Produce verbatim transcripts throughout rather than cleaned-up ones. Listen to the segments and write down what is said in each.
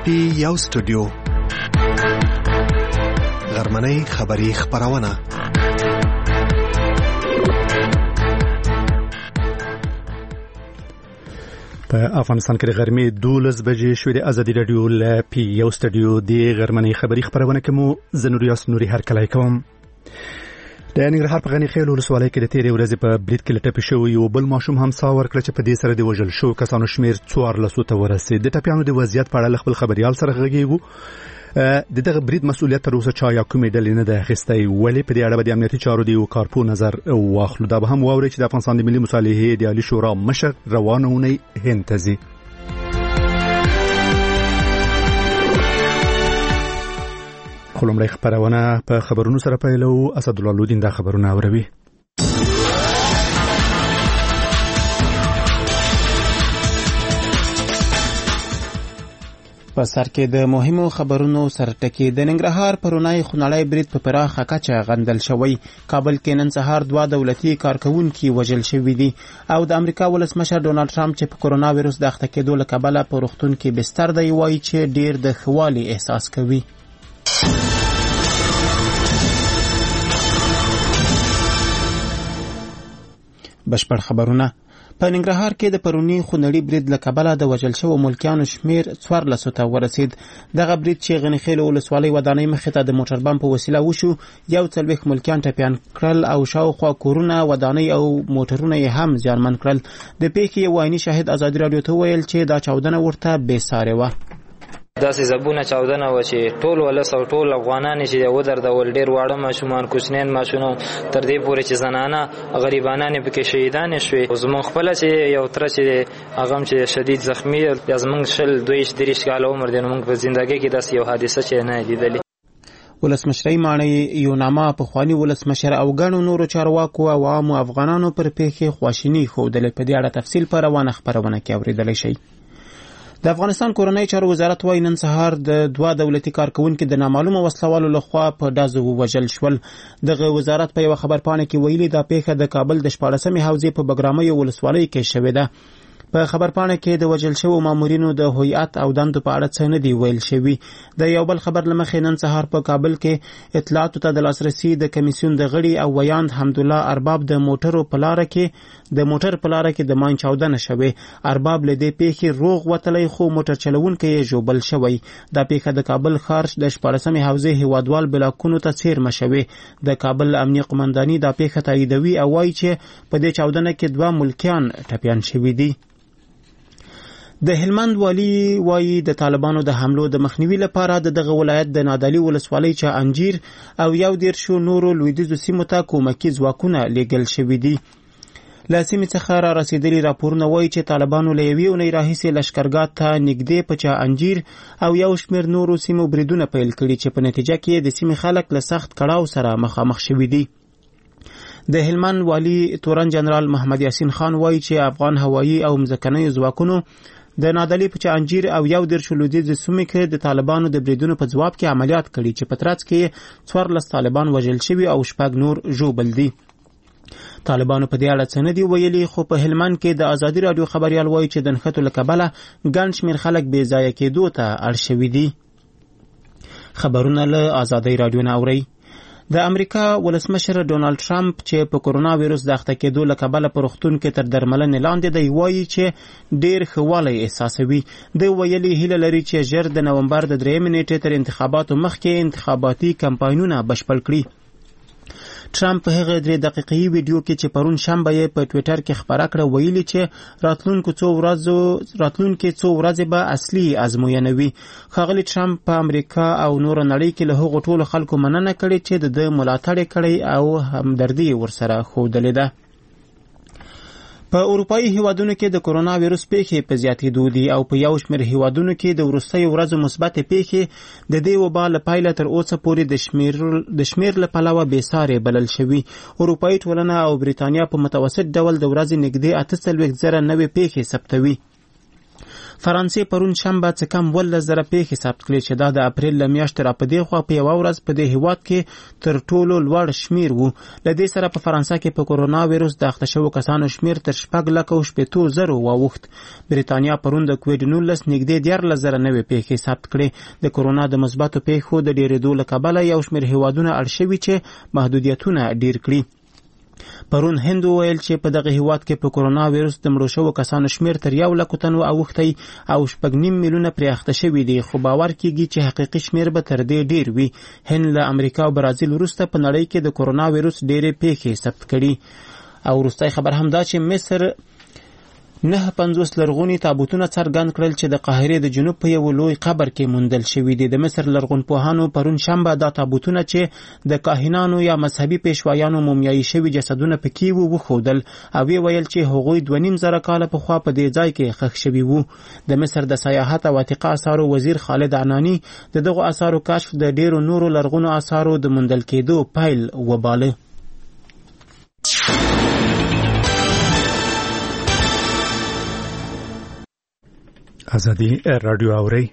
پی یو سټوډیو غرمنۍ خبری خبرونه په افغانستان کې د غرمې دولس بجې شوې د ازادي رادیو ل پی یو سټوډیو د غرمنۍ خبری خبرونه کوم زنوریاس نوري هر کله کوم د ننګرهار په غنی خیل ولسوالۍ کې د تیرې ورځې په بریټ کې لټپ شو یو بل ماشوم هم سا ورکړ چې په دې سره د وژل شو کسانو شمیر څوارلس ته ورسید. د ټپیانو د وضعیت په اړه خپل خبريال سره غږیږو. د دغه بریټ مسؤلیت تر اوسه چا یا کومې ډلې نه ده اخیستی، ولې په دې اړه د امنیتي چارو د یو کارپو نظر واخلو. دا به هم واوري چې د افغانستان د ملي مصالحې د عالی شورا مشر روانه اونۍ هند ته ځي. خلومړی خبرونه په خبرونو سره پیلو. اسد الله لودین دا خبرونه اوروي. په سر کې د مهمو خبرونو سره ټکی د ننګرهار پرونای خونړی برید په پراخه کچه غندل شوی. کابل کې نن سهار دوه دولتي کارکونکي وژل شوي دي او د امریکا ولسمشر ډونالد ټرمپ چې په کرونا وایرس د اخته کېدو له کبله په روغتون کې بستر دی وایي چې ډیر د خوالي احساس کوي. بشپړ خبرونه. په ننګرهار کې د پرونی خونړي برید له کبله د وژل شوو ملکیانو شمیر څوارلس ته ورسید. دغه برید چې غنیخیل ولسوالۍ ودانۍ مخې ته د موټر بم په وسیله وشو، یو څلوېښت ملکیان ټپیان کړل او شاوخوا کورونه، ودانۍ او موټرونه یې هم زیانمن کړل. د پیښې یو عیني شاهد ازادي راډیو ته ویل چې دا چاودنه ورته بې سارې وه. داسې زبونه چاودنه و چې ټول ولس او ټول افغانان چې ودردول، ډېر واړه ماشومان، کوچنیان ماشومان، تر دې پورې چې زنانه غریبانان پکې شهیدان شوي. زموږ خپل چې یو تر چې هغه چې شدید زخمی یا زموږ شل دویش دېرش کاله عمر دی، موږ په زندګۍ کې داسې یو حادثه چې نه لیدلې. ولسمشرۍ ماڼۍ یوناما پخواني ولسمشر او ګڼو نورو چارواکو او عامو افغانانو پر پیښې خواشیني ښودلې. په دې اړه تفصیل په روانه خبرونه کې اورېدلی شئ. د افغانستان کورنۍ چارو وزارت وايي نن سهار د دوه دولتي کارکونکو د نامعلومه وسلوالو لخوا په ډزو ووژل شول. دغه وزارت په یو خبرپاڼه کې ویلي دا پیښه د کابل د شپاړسمې حوزې په بګرامۍ ولسوالۍ کې شوې ده. په خبرپاڼه کې د وژل شوو مامورینو د هویت او دندو په اړه څه نه دی ویل شوي. د یو بل خبر له مخې نن سهار په کابل کې اطلاعاتو ته د لاسرسي د کمیسیون د غړي او ویاند حمدالله ارباب د موټرو په لاره کې د موټر په لاره کې د ماین چاودنه شوې. ارباب له دې پیښې روغ وتلی، خو موټر چلونکی یې ژوبل شوی. دا پیښه د کابل ښار د شپاړسمې حوزې هیوادوال بلاکونو ته څیرمه شوې. د کابل امنیه قمنداني دا پیښه تاییدوي او وایي چې په دې چاودنه کې دوه ملکیان ټپیان شوي دي. د هلمند والی وایي د طالبانو د حملو د مخنیوي لپاره د دغه ولایت د نادعلي ولسوالۍ چا انجیر او یو دیرشو نورو لویدیځو سیمو ته کومکي ځواکونه لیږل شوي دي. له سیمې څخه را رسېدلي راپورونه وایي چې طالبانو له یوې اونۍ راهیسې لښکرګاه ته نږدې په چا انجیر او یو شمېر نورو سیمو بریدونه پیل کړي چې په نتیجه کې د سیمې خلک له سخت کړاو سره مخامخ شوي دي. د هلمند والی تورن جنرال محمد یاسین خان وایي چې افغان هوایي او مځکنیو ځواکونو د نادعلي په چانجیر او یو دیرشو لویدیځو سیمو کې د طالبانو د بریدونو په ځواب کې عملیات کړي چې په ترڅ کې څوارلس طالبان وژل شوي او شپږ نور ژوبل دي. طالبانو په دې اړه څه نه دي ویلي، خو په هلمند کې د ازادي راډیو خبريال وایي چې د نښتو له کبله ګڼ شمېر خلک بې ځایه کېدو ته اړ شوي دي. خبرونه له ازادي راډیو نه اورئ. د امریکا ولسمشر ډونالد ټرمپ چې په کرونا وایرس د اخته کېدو له کبله په روغتون کې تر درملنې لاندې دی وایي چې ډیر ښه والی احساسوي. دی ویلي هیله لري چې ژر د نومبر د درېیمې نیټې تر انتخاباتو مخکې انتخاباتي کمپاینونه بشپړ کړي. ټرمپ په هغه درې دقیقې ویډیو کې چې پرون شنبه یې په ټویټر کې خبره کړه ویلي چې راتلونکو څو ورځو راتلونکو څو ورځې به اصلي ازموینه وي. ښاغلي ټرمپ په امریکا او نور نړۍ کې له هغو ټولو خلکو مننه کړې چې د ملاتړ کړي او همدردي ورسره ښودلې ده. په اروپایي هیوادونو کې د کرونا وایرس پیښې په زیاتېدو دي او په یو شمېر هیوادونو کې د وروستیو ورځو مثبتې پیښې د دې وبا له پیله تر اوسه پورې د شمېر د شمېر له پلوه بې سارې بلل شوي. اروپایي ټولنه او بریتانیا په متوسط ډول د ورځې نږدې اته څلوېښت زره نوې پیښې ثبتوي. فرانسې پرون شنبه څه کم ولس زره پیښې ثبت کړې چې دا د اپریل له میاشتې را په دې خوا په یوه ورځ په دې هیواد کې تر ټولو لوړ شمیر وو. له دې سره په فرانسه کې په کورونا ویروس د اخته شوو کسانو شمیر تر شپږ لکه او شپېتو زرو واوښت. بریتانیا پرون د کوویډ نولس نږدې دیارلس زره نوې پیښې ثبت کړې. د کورونا د مثبتو پیښو د ډېرېدو له کبله یو شمیر هیوادونه اړ شوي چې محدودیتونه ډېر کړي. پرون هند وویل چې په دغه هیواد کې په کورونا ویروس د مړو شوو کسانو شمیر تر یو لکو تنو اوښتی او شپږ نیم میلیونه پرې اخته شوي دي، خو باور کیږي چې حقیقي شمیر به تر دې ډیر وي. هند له امریکا او برازیل وروسته په نړۍ کې د کورونا ویروس ډېرې پیښې ثبت کړي. او وروستی خبر هم دا چې مصر نه پنځوس لرغوني تابوتونه څرګند کړل چې د قاهرې د جنوب په یو لوی قبر کې موندل شوي دي. د مصر لرغونپوهانو پرون شنبه دا تابوتونه چې د کاهنانو یا مذهبي پیشوایانو مومیایي شوي جسدونه پکې وو وښودل او ویې ویل چې هغوی دوه نیم زره کاله پخوا په دې ځای کې ښخ شوي وو. د مصر د سیاحت او عتیقه اثارو وزیر خالد عنانی د دغو اثارو کشف د ډیرو نورو لرغونو اثارو د موندل کېدو پیل وباله. ازادي رادیو اوري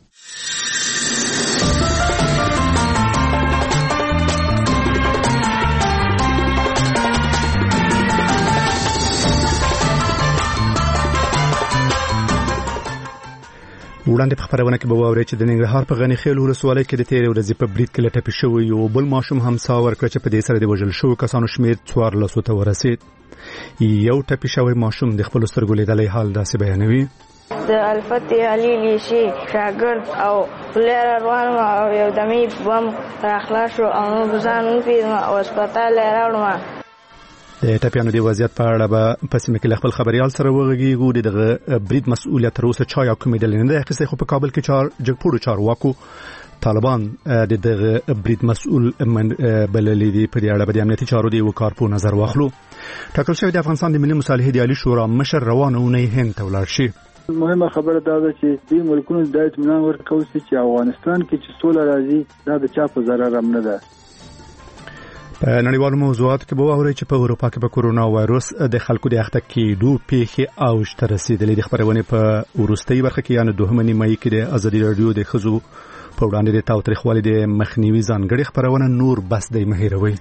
وړاندې په خبرونه کې به واورئ چې د ننګرهار په غني خیل ولسوالۍ کې د تیرې ورځې په برید کې له ټپي شوی یو بل ماشوم همسا ورکړه چې په دې سره د وژل شوو کسانو شمیر څوارلسو ته ورسید. یو ټپي شوی ماشوم د خپلو سترګو لیدلی حال داسې بیانوي. د الفتح علي لیشي شاګرد او لیر روان او یو دمي بم راخلاص شو او نو ځان په هسپتال راوړم. د ټپیانو د وضعیت په اړه به په سیمه کې خپل خبريال سره وغږیږو. دغه برید مسؤلیت تر اوسه چا یا کومې ډلې نه ده اخیستې، خو په کابل کې چار جګپوړو چارواکو طالبان د دغه برید مسؤل بللي دي. په دې اړه به د امنیتي چارو د یو کار په نظر واخلو. ټاکل شوی د افغانستان د ملي مصالحې د عالی شورا مشر روانه اونۍ هند ته ولاړ شي. مهمه خبره دا ده چې دې ملکونو د اطمینان ورکول چې افغانستان کې چې سوله راځي دا د چا په ضرر هم نه ده. په نړیوالو موضوعاتو کې به واورئ چې په اروپا کې په کورونا وایروس د خلکو د اخته کېدو پیښې اوج ته رسیدلې. د خبرونې په وروستۍ برخه کې یعنې دوهمه نیمایي کې د ازادي راډیو د ښځو په وړاندې د تاوتریخوالي د مخنیوي ځانګړې خبرونه نور بس دی مه هېروئ.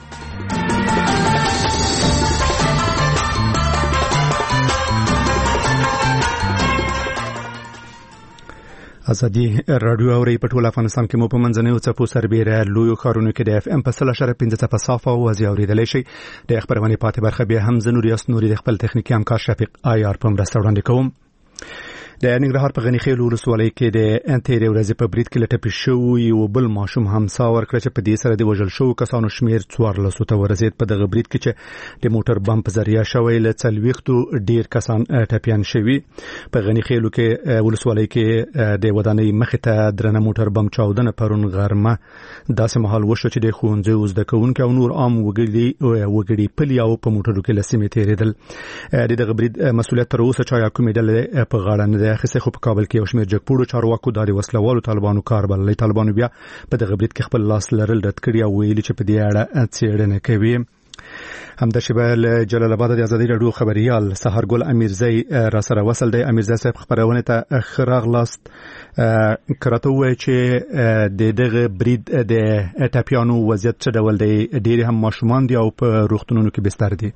ازادي رادیو اوري په ټول افغانستان کې مو په منځنیو څپو سربېره لویو ښارونو کې د اف ام په سل اشاره پنځه څپه صافه او ازي اورېدلی شي. د خبرونې پاتې برخه بیا هم زه نور یاس نوري د خپل تخنیکي همکار شفیق آیار په مرسته وړاندې کوم. د ننګرهار په غني خیل ولسوالۍ کې د تیرې ورځې په برید کې له ټپي شوی یو بل ماشوم همسا ورکړه چې په دې سره د وژل شوو کسانو شمیر څوارلسو ته ورسید. په دغه برید کې چې د موټر بم په ذریعه شوی له څلوېښتو ډېر کسان ټپیان شوي. په غني خیلو کې ولسوالۍ کې د ودانۍ مخې ته درنه موټر بم چاودنه پرون غرمه داسې مهال وشو چې د ښوونځیو زده کوونکي او نور عام وګړي وګړي پلي او په موټرو کې له سیمې تېرېدل. د دغه برید مسؤلیت تر اوسه چا یا کومې ډلې په غاړه نه ده اخیستې، خو په کابل کې یو شمېر جګپوړو چارواکو دا د وسلوالو طالبانو کار بللی. طالبانو بیا په دغه برید کې خپل لاس لرل رد کړي او ویلي چې په دې اړه څېړنه کوي. همدا شیبه له جلال آباد د ازادي راډیو خبريال سحرګل امیرزی را سره وصل دی. امیرزی صاحب خبرونه ته خراغلاست کراته وای چې د دغه برید د ټپیانو وضعیت څه ډول دی؟ ډېر هم ماشومان دي او په روغتونونو کې بستر دي.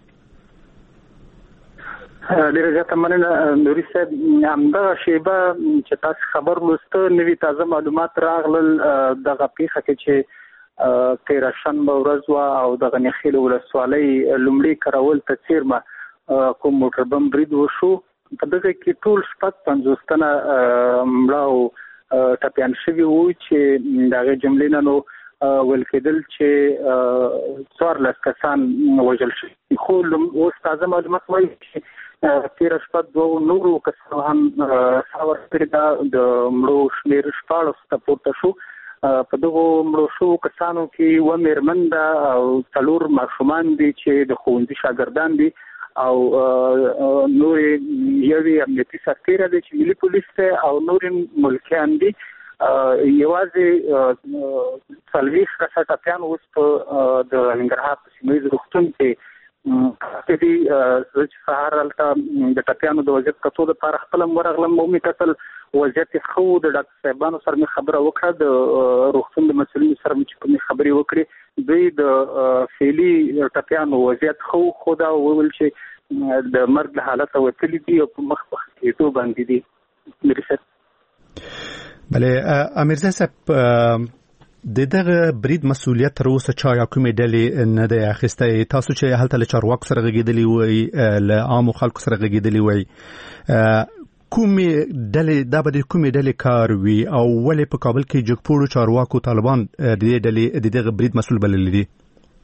ډېر زیاته مننه نوري صاحب. همدغه شیبه چې تاسو خبر لوسته نوي تازه معلومات راغلل دغه پیښه کې چې تیره شنبه ورځ وه او دغه نخیل ولسوالۍ لومړي کرول ته څیرمه کوم موټر بم برید وشو. په دغه کې ټول شپږ پنځوس تنه مړه او ټپیان شوي وو چې د هغې جملې نه نو ویل کېدل چې څوارلس کسان وژل شوي. خو اوس تازه معلومات وایي چې تیره شپه دوه نورو کسانو هم ساه ورکړې ده. د مړو شمېر شپاړسو ته پورته شو. په دغو مړو شوو کسانو کې اووه مېرمن ده او څلور ماشومان دي چې د ښوونځي شاګردان دي او نورې یوې امنیتي سرتېره دی چې ملي پولیس دی او نورې ملکیان دي. یوازې څلوېښت کسه ټپیان اوس په د ننګرهار په سیمه ییز روغتون کې چې چې سهار هلته د ټپیانو د وضعیت کتو دپاره خپله هم ورغلم او مې کتل وضعیت یې ښه و. د ډاکټر صاحبانو سره مې خبره وکړه، د روغتون د مسؤلینو سره مې چې کومې خبرې وکړې، دوی د فعلي ټپیانو وضعیت ښه و، خو دا وویل چې د مرګ له حالته وتلي دي او په مخ په کېدو باندې دي. میر صاحب بله امیرزی صاحب د دغه برید مسؤلیت تر اوسه چا یا کومې ډلې نه دی اخیستی؟ تاسو چې هلته له چارواکو سره غږېدلي وئ، له عامو خلکو سره غږېدلي وئ، کومې ډلې دا به د کومې ډلې کار وي او ولې په کابل کې جګپوړو چارواکو طالبان د دې ډلې د دغه برید مسؤل بللی دي؟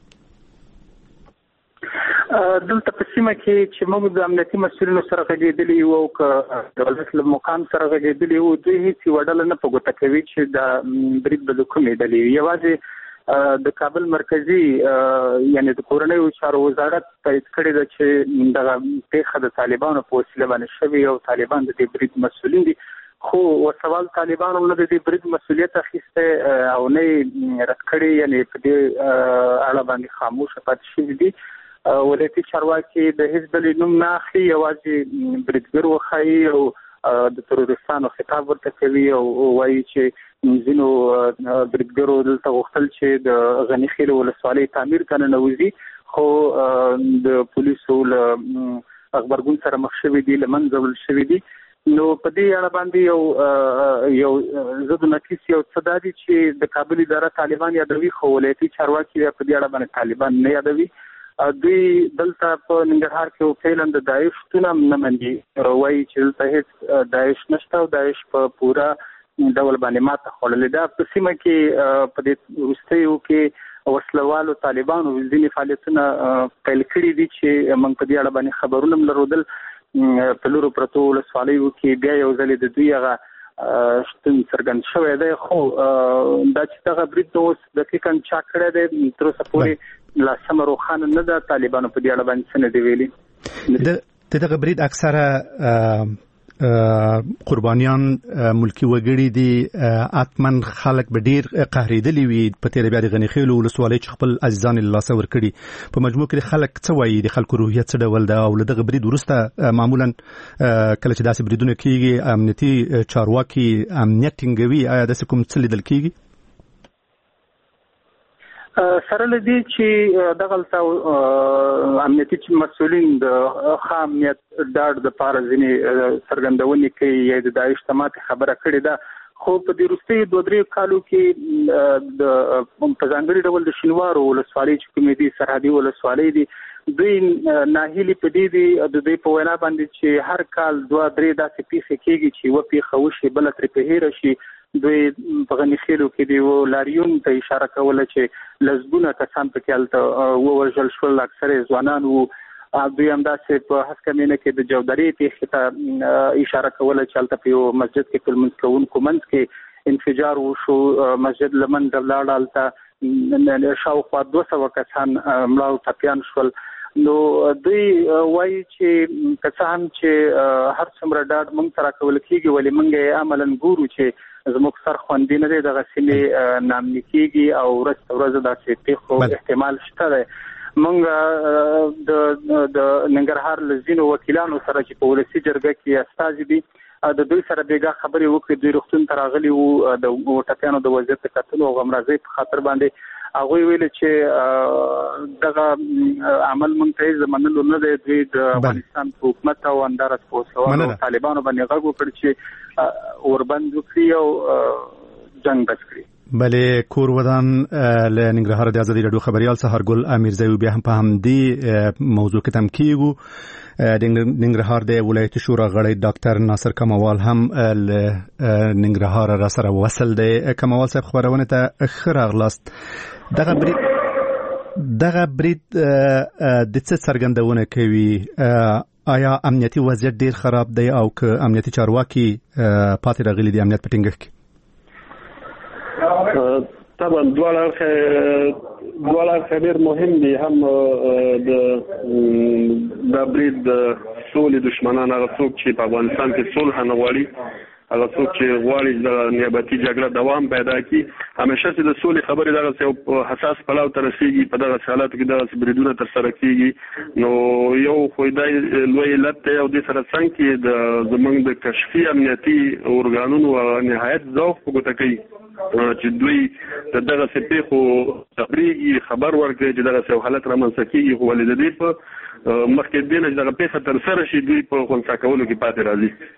دلته په سیمه کې چې موږ د امنیتي مسؤلینو سره غږېدلي یو او که دولت له مقام سره غږېدلي یو، دوی هېڅ یوه ډله نه په ګوته کوي چې دا برید به د کومې ډلې وي. یوازې د کابل مرکزي یعنې د کورنیو چارو وزارت تایید کړې ده چې دغه پیښه د طالبانو په وسیله باندې شوې او طالبان د دې برید مسؤلین دي. خو ورسوال طالبانو نه د دې برید مسؤلیت اخیستی او نه یې رد کړی، یعنې په دې اړه باندې خاموشه پاتې شوي دي. ولایتي چارواکي د هیڅ ډلې نوم نه اخلي، یوازې بریدګر وښایي او د تروریستانو خطاب ورته کوي او وایي چې ځینو بریدګرو دلته غوښتل چې د غني خیل ولسوالۍ تعمیر ته ننوځي، خو د پولیسو له غبرګون سره مخ شوي دي، له منځه وړل شوي دي. نو په دې اړه باندې یو یو ضد و نقیص یو څه دا دي چې د کابل اداره طالبان یادوي، خو ولایتي چارواکي په دې اړه باندې طالبان نه یادوي. دوی دلته په ننګرهار کې فعلا د داعش شتون هم نه مني، وایي چې دلته هېڅ داعش نشته او داعش په پوره ډول باندې ماته خوړلې ده. په سیمه کې په دې وروستیو کې وسلوالو طالبانو ځینې فعالیتونه پیل کړي دي چې موږ په دې اړه باندې خبرونه هم لرودل. په لورو پرتو ولسوالیو کې بیا یو ځل د دوی هغه شتون څرګند شوی دی، خو دا چې دغه برید اوس دقیقاً چا کړی دی تر اوسه پورې لا سمه روښانه نه ده. طالبانو په دې اړه باندې څه نه دي ویلي. د دغه برید اکثره قربانیان ملکی وګړي دي، اتمن خلک به ډیر قهرېدلي وي په تېره بیا د غني خیلو ولسوالۍ چې خپل عزیزان یې له لاسه ورکړي. په مجموع کې خلک څه وایي، د خلکو روحیت څه ډول ده؟ او له دغه برید وروسته معمولا کله چې داسې بریدونه کېږي امنیتي چارواکي امنیت ټینګوي، آیا داسې کوم څه لیدل کېږي؟ سره له دې چې دغلته امنیتي مسؤلین د ښه امنیت ډاډ دپاره ځینې څرګندونې کوي یا د داعش ته ماتې خبره کړې ده، خو په دې وروستیو دوه درې کالو کې د په ځانګړي ډول د شینوارو ولسوالۍ چې کومې دي سرحدي ولسوالۍ دي، دوی ناهیلي په دې دي د دوی په وینا باندې چې هر کال دوه درې داسې پیښې کېږي چې یوه پیښه وشي بله ترې په هیره شي. دوی په غني خیلو کې د لاریون ته اشاره کوله چې لسګونه کسان پکې هلته ووژل شول، اکثره یې ځوانان وو. دوی همداسې په هسکه مینه کې د جودرې پیښې ته اشاره کوله چې هلته په یو مسجد کې په لمونځ کوونکو منځ کې انفجار وشو، مسجد له منځه ولاړ، هلته شاوخوا دوه سوه کسان مړه او ټپیان شول. نو دوی وایي چې که څه هم چې هر څومره ډاډ موږ ته راکول کېږي، ولې موږ یې عملاً ګورو چې زموږ سر خوندي نه دی، دغه سیمې نامني کېږي او ورځ په ورځ داسې پیښو احتمال شته دی. موږ د ننګرهار له ځینو وکیلانو سره چې په ولسي جرګه کې استازي دي د دوی سره بیګا خبرې وکړې. دوی روغتون ته راغلي وو د ټپیانو د وضعیت د کتلو او غمرازۍ په خاطر باندې. هغوی ویل چې دغه عمل موږ ته یې منلو نه دی. دوی د افغانستان په حکومت او اندارس په وسلوالو طالبانو باندې غږ وکړ چې اوربند وکړي او جنګ بس کړي. بله کور ودان له ننګرهار د ازادي راډیو خبريال سهارګل امیرزی بیا هم په همدې موضوع کې تم کیږو. د ننګرهار د ولایتي شورا غړی ډاکټر ناصر کموال هم له ننګرهار را سره وصل دی. کموال صاحب خبرونه ته ښه راغلاست. دغه برید دغه برید د څه څرګندونه کوي؟ آیا امنیتي وضعیت ډیر خراب دی او که امنیتي چارواکي پاتې راغلي دي امنیت په ټینګښت کې؟ طبعا دواړه دواړه ډېر مهم دي. هم د برید د سولې دشمنان هغه څوک چې په افغانستان کې صلح نه غواړي هغه څوک چې غواړي د نیابتي جګړه دوام پیدا کړي همیشه چې د سولې خبرې دغه یو حساس پلاو ته رسیږي په دغه حالاتو کې دغه بریدونه ترسره کیږي نو یو خو دای لوی علت دی او د سره څنګه کې د زمونږ د کشفي امنیتي اورګانونو نهایت ضعف په ګوته کوي چې دوی د دغه سپېخو تبریږي خبر ورکړي چې دغه یو حالت رامنځته کیږي خو ولې د دې په مخکې دینه چې دغه پیښه ترسره شي دوی په خنثی کولو کې پاتې راځي.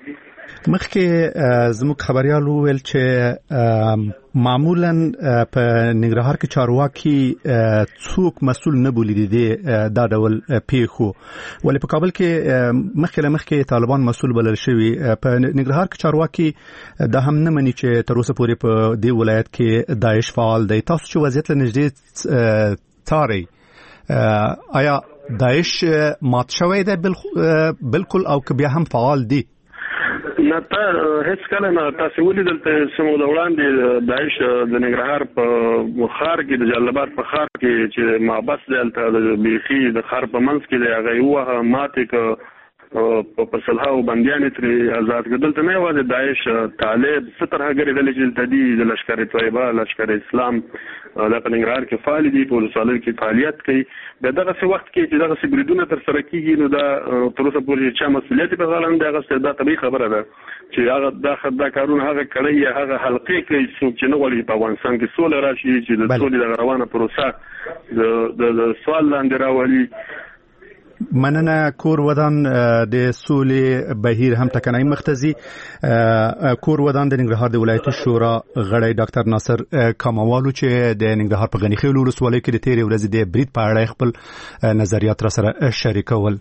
مخکې زموږ خبريال وویل چې معمولا په ننګرهار کې چارواکي څوک مسؤل نه بولي دي دا ډول پیښو ولې په کابل کې مخکې له مخکې طالبان مسؤل بلل شوی په ننګرهار کې چارواکي دا هم نه مني چې تر اوسه پورې په دې ولایت کې داعش فعال دی. تاسو چې وضعیت له نږدې څارئ آیا داعش مات شوی دی بالکل او که بیا هم فعال دی؟ نه ته هیڅ کله نه تاسو ولیدل ته سمو د وړاندې داعش د ننګرهار په خار کې د جلال آباد په خار کې چې محبس دلته د بیخي د خار په منځ کې د هغه یو ماته ک په صلحو بنديان تر آزاد کېدل ته نه یوازې داعش طالب ستر هغه ډلې چې تدې د لشکر طیبه لشکر اسلام د ننګرهار کې فعال دي په ولسوالۍ کې فعالیت کوي د دغه څه وخت کې چې دغه څه بریدونه تر سره کیږي نو دا تر اوسه پورې چې مسؤلیت په غاړه نه هغه څه دا طبيعي خبره ده چې هغه د خدای کارونه هغه کړی هغه حلقې کوي چې نه غواړي په افغانستان کې سوله راشي چې د سولې د روانه پروسه د سوال لاندې راولي. مننه کور ودان د سولې بهیر هم تکنای مختزي کور ودان د ننګرهار د ولایت شورا غړی ډاکټر ناصر کاموالو چې د ننګرهار په غنی خیل ولسوالۍ کې د تیرې ورځې د برید په اړه خپل نظریات را سره شریکول.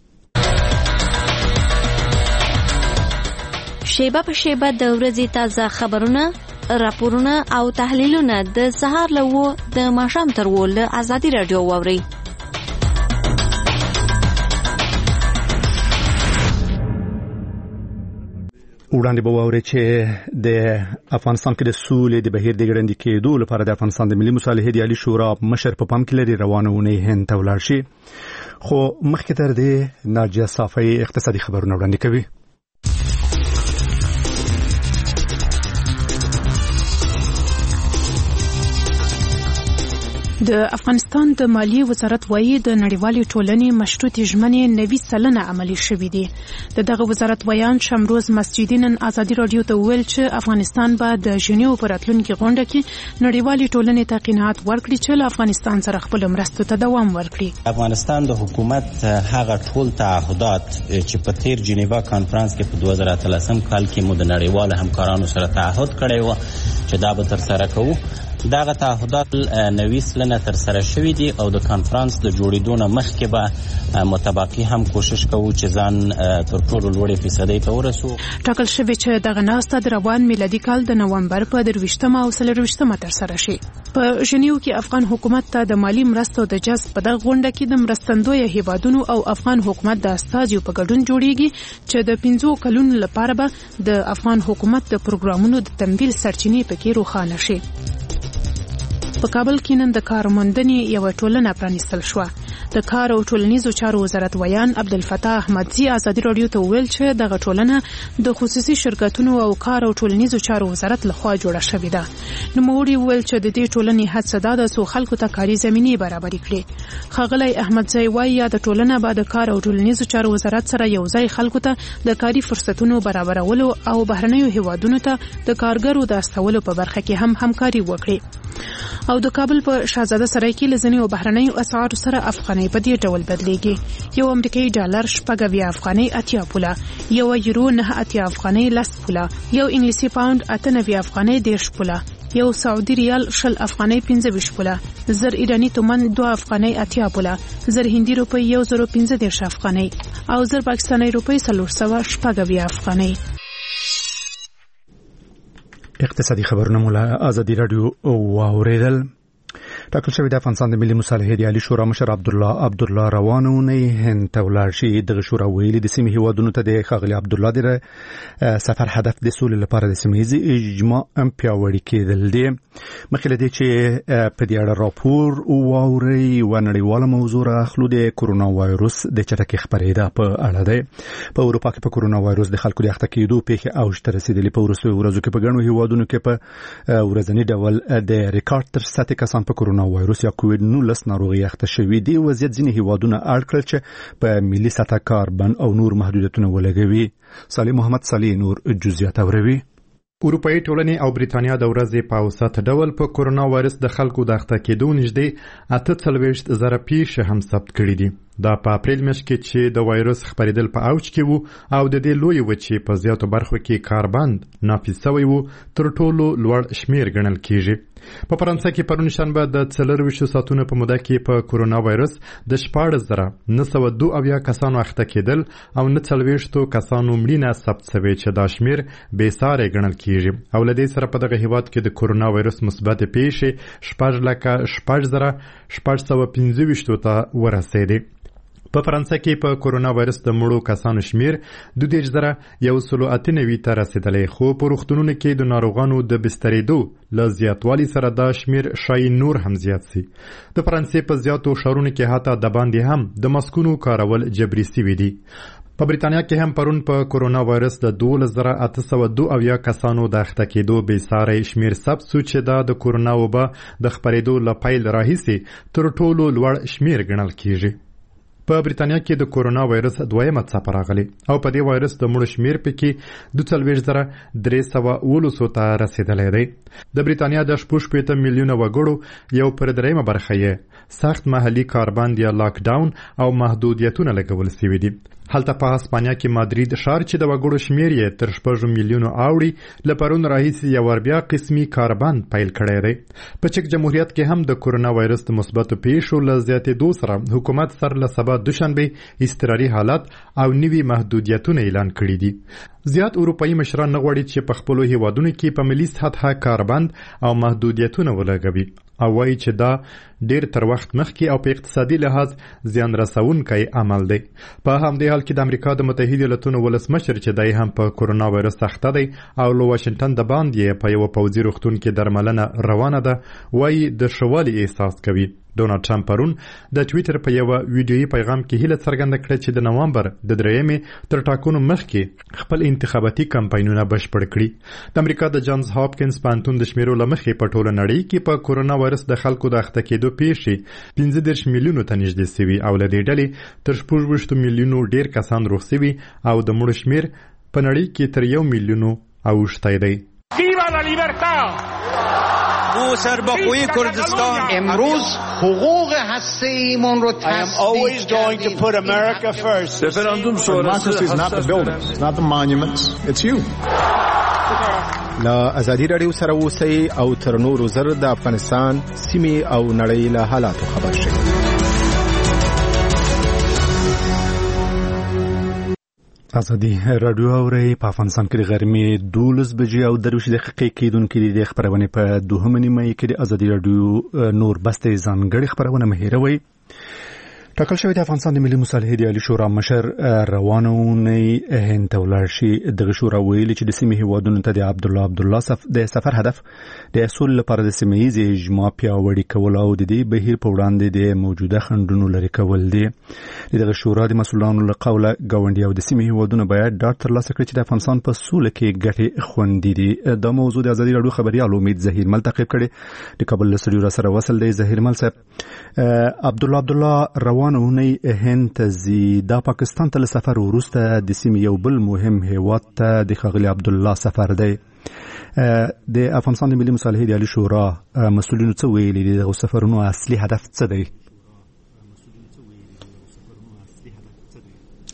شیبه په شیبه د ورځې تازه خبرونه راپورونه او تحلیلونه د سهار له د ماښام تر و له ازادي رادیو واوري. وړاندې به واوري چې د افغانستان کې د سولې د بهیر د ګړندي کېدو لپاره د افغانستان د ملي مصالحې د عالی شورا مشر په پام کې لري روانه ونی هند ته ولاړ شي خو مخکې تر دې ناجیه صافی اقتصادي خبرونه وړاندې کوي. د افغانستان د مالیې وزارت وایي د نړیوالې ټولنې مشروطې ژمنې نوي سلنه عملي شوې دي. د دغه وزارت ویان شمروز مسجدي نن ازادي رادیو ته ویل چې افغانستان به د ژنیو په راتلونکي غونډه کې نړیوالې ټولنې ته قناعت ورکړي چې له افغانستان سره خپل مرستو ته دوام ورکړي. افغانستان د حکومت هغه ټول تعهدات چې په تیر جنیوا کانفرنس کې په دوه زره اتلسم کال کې مو د نړیوالو همکارانو سره تعهد کړی و چې دا به تر سره کوو داغه تعهدات نوي سلنه تر سره شوې دي او د کانفرنس د جوړېدو نه مخکې به متباقي هم کوشش کوو چې ځان تر ټولو لوړې فیصدۍ ته ورسو. ټاکل شوی چې دغه ناسته د روان میلادي کال د نومبر په درویشتمه او څلرویشتمه تر سره شي. په ژنیو کې افغان حکومت ته د مالی مرستو د جذب په دغه غونډه کې د مرستندوی هیوادونو او افغان حکومت د استازیو په ګډون جوړیږي چې د پنځو کلونو لپاره به د افغان حکومت د پروګرامونو د تمویل سرچینې پکې روښانه شي. په کابل کې نن د کارموندنې یو ټولنه پرانیستل شو. د کار او ټولنیزو چارو وزارت ویان عبدالفتاح احمدزي ازادي رادیو ته ویل چې دغه ټولنه د خصوصي شرکتونو او کار او ټولنیزو چارو وزارت لخوا جوړه شوې ده. نوموړي ویل چې د دې ټولنې هڅه ده د څو خلکو ته کاري زمینې برابرې کړي. ښاغلی احمدزي وایي د ټولنه به د کار او ټولنیزو چارو وزارت سره یو ځای خلکو ته د کاري فرصتونو برابرولو او بهرنیو هیوادونو ته د کارګرو د استولو په برخه کې هم همکاري وکړي. او د کابل په شاهزاده سرای کې لزنی او بهرنیو اسعارو سره افغاني په دې ډول بدلېږي. یو امریکایي ډالر شپږ اویا افغاني اتیا پوله، یو یورو نه اتیا افغاني لس پوله، یو انګلیسي پاوند اته نوي افغاني دیرش پوله، یو سعودي ریال شل افغاني پنځه ویشت پوله، زر ایرانی تومن دوه افغاني اتیا پوله، زر هندي روپی یو زر پنځه دیرش افغاني او زر پاکستاني روپی څلور سوه شپږ اویا افغاني. اقتصادي خبرونه مولا ازادي رادیو واوریدل. ټاکل شوی د افغانستان د ملي مصالحې د عالی شورا مشر عبدالله عبدالله روانونه هند ته ولاړ شي. دغه شورا ویلي د سیمې هیوادونو ته د ښاغلي عبدالله د سفر هدف د سولې لپاره د سیمه ییز اجماع پیاوړي کېدل دي. مخکې له دې چې په دې اړه راپور واوري و نړیواله موضوع راخلو د کرونا وایروس د چټکې خپرېدا په اړه دی. په اروپا کې په کرونا وایروس د خلکو د اخته کېدو پیښې اوج ته رسېدلې. په وروستیو ورځو کې په ګڼو هیوادونو کې په ورځني ډول د ریکارډ تر سطحې کسان په کرونا وایروس یا کووډ نولس ناروغي اخته شوي دي. وضعیت ځینې هیوادونه اړ کړل چې په ملي سطحه کاربن او نور محدودیتونه ولګوي. صالح محمد صالح نور جزئیات اوروي. اروپאי ټولنې او بریتانیا د ورځې په اوسط ډول په کرونا وایرس د خلکو د اخته کېدو نږدې اته څلوېښت زره پیښې هم ثبت کړي دي. دا په اپریل میاشت کې چې د وایرس خپرېدل په اوج کې وو او د دې لوی وچې په زیاتو برخو کې کاربند نافذ شوی وو تر ټولو لوړ شمیر ګڼل کېږي. په فرانسه کې پرون شنبه د څلرویشتو ساعتونو په موده کې په کرونا وایرس د شپاړس زره نه سوه دوه اویا کسانو اخته کېدل او نه څلوېښتو کسانو مړینه ثبت شوې چې دا شمیر بې ساري ګڼل کېږي. او له دې سره په دغه هیواد کې د کرونا وایرس مثبتې پیښې شپږ لکه شپږ زره شپږ سوه پنځه ویشتو ته ورسېدې. په فرانسه کې په کرونا وایرس د مړو کسانو شمیر دوه دېرش زره یو سلو اته نوي ته رسېدلی، خو په روغتونونو کې د ناروغانو د بسترېدو له زیاتوالي سره دا شمیر ښایي نور هم زیات سي. د فرانسې په زیاتو ښارونو کې حتی د باندې هم د ماسکونو کارول جبري سوي دي. په بریتانیا کې هم پرون په کرونا وایرس د دولس زره اته سوه دوه اویا کسانو د اخته کېدو بې ساری شمیر ثبت سو چې دا د کرونا وبا د خپرېدو له پیل راهیسې تر ټولو لوړ شمیر ګڼل کېږي. په بریتانیا کې د کرونا وایرس دویمه څپه راغلې او په دې وایرس د مړو شمیر پکې دوه څلوېښت زره درې سوه اوولسو ته رسېدلی دی. د بریتانیا د شپږ شپېته میلیونه وګړو یو پر درېیمه برخه یې سخت محلي کاربند یا لاک ډاون او محدودیتونه لګول سوي دي. هلته په هسپانیا کې مادرید ښار چې د وګړو شمیر یې تر شپږو میلیونو اوړي له پرون راهیسې یو ور بیا قسمي کاربند پیل کړی دی. په چک جمهوریت کې هم د کرونا وایرس د مثبتو پیښو له زیاتېدو سره حکومت سر له سبا دوشنبې اضطراري حالت او نوي محدودیتونه اعلان کړي دي. زیات اروپאי مشران نه غواړي چې په خپلو هیوادونو کې په ملي سطحه کاربند او محدودیتونه ولګوي او وایي چې دا ډیر تر وخت مخکې او په اقتصادي لحاظ زیان رسونکی عمل دی. په همدې حال کې د امریکا د متحده ایالاتونو ولسمشر چې دی هم په کرونا وایرس اخته دی او له واشنګټن د باندې په یو پوځي روغتون کې درملنه روانه ده، وایي د ښوالي احساس کوي. ډونالډ ټرمپ پرون د ټویټر په یو ویډیويي پیغام کې هیله څرګنده کړه چې د نوامبر د درېیمې تر ټاکنو مخکې خپل انتخاباتي کمپاینونه بشپړ کړي. د امریکا د جانز هاپکینز پوهنتون د شمیرو له مخې په ټوله نړۍ کې په کرونا وایرس د خلکو د اخته کېدو پیښې پنځه دېرش میلیونو ته نږدې سوي او له دې ډلې تر شپږ میلیونو ډیر کسان روغ سوي او د مړو شمیر په نړۍ کې تر یو میلیونو اوښتی دی. سربخوی کردستان امروز حقوق هسته ایمان رو تصدیق کردیم. I am always going to put America first. Referendum democracy is not the buildings, it's not the monuments, it's you. لا ازادي رادیو سره اوسئ او تر نورو زر د افغانستان سیمې او نړۍ له حالاتو خبر شئ. ازادي رادیو اوري په افغانستان کې د غرمې دولس بجې او درویشت دقیقې کېدونکې د خبرونه په دوهمه نیمه کې د ازادي رادیو نور بسته ځانګړي خبرونه مهیروي. ټاکل شوی د افغانستان د ملي مصالحې د عالی شورا مشر روانونه هند ته ولاړ شي. دغه شورا ویلي چې د سیمې هیوادونو ته د عبدالله عبدالله د سفر هدف د اصول لپاره د سیمه ییز اجماع پیاوړي کول او د دې بهیر په وړاندې د موجوده خنډونو لرې کول دي. دغه شورا د مسؤلانو له قوله ګاونډي او د سیمې هیوادونو باید ډاډ ترلاسه کړي چې د افغانستان په سوله کې ګټې خوندي دي. دا موضوع د ازادي رادیو خبريال امید ظهیر مل تعقیب کړي. د کابل له سټډیو سره وصل دی ظهیر مل صاحب. عبدالله عبدالله روانونه هند ته زی دا پاکستان ته سفر وروسته د سیمې یو بل مهم هیواد ته د ښاغلي عبدالله سفر دی. د افغانستان د ملي مصالحې د عالی شورا مسؤلینو څه ویلي دي؟ دغه سفرونو اصلي هدف څه دی؟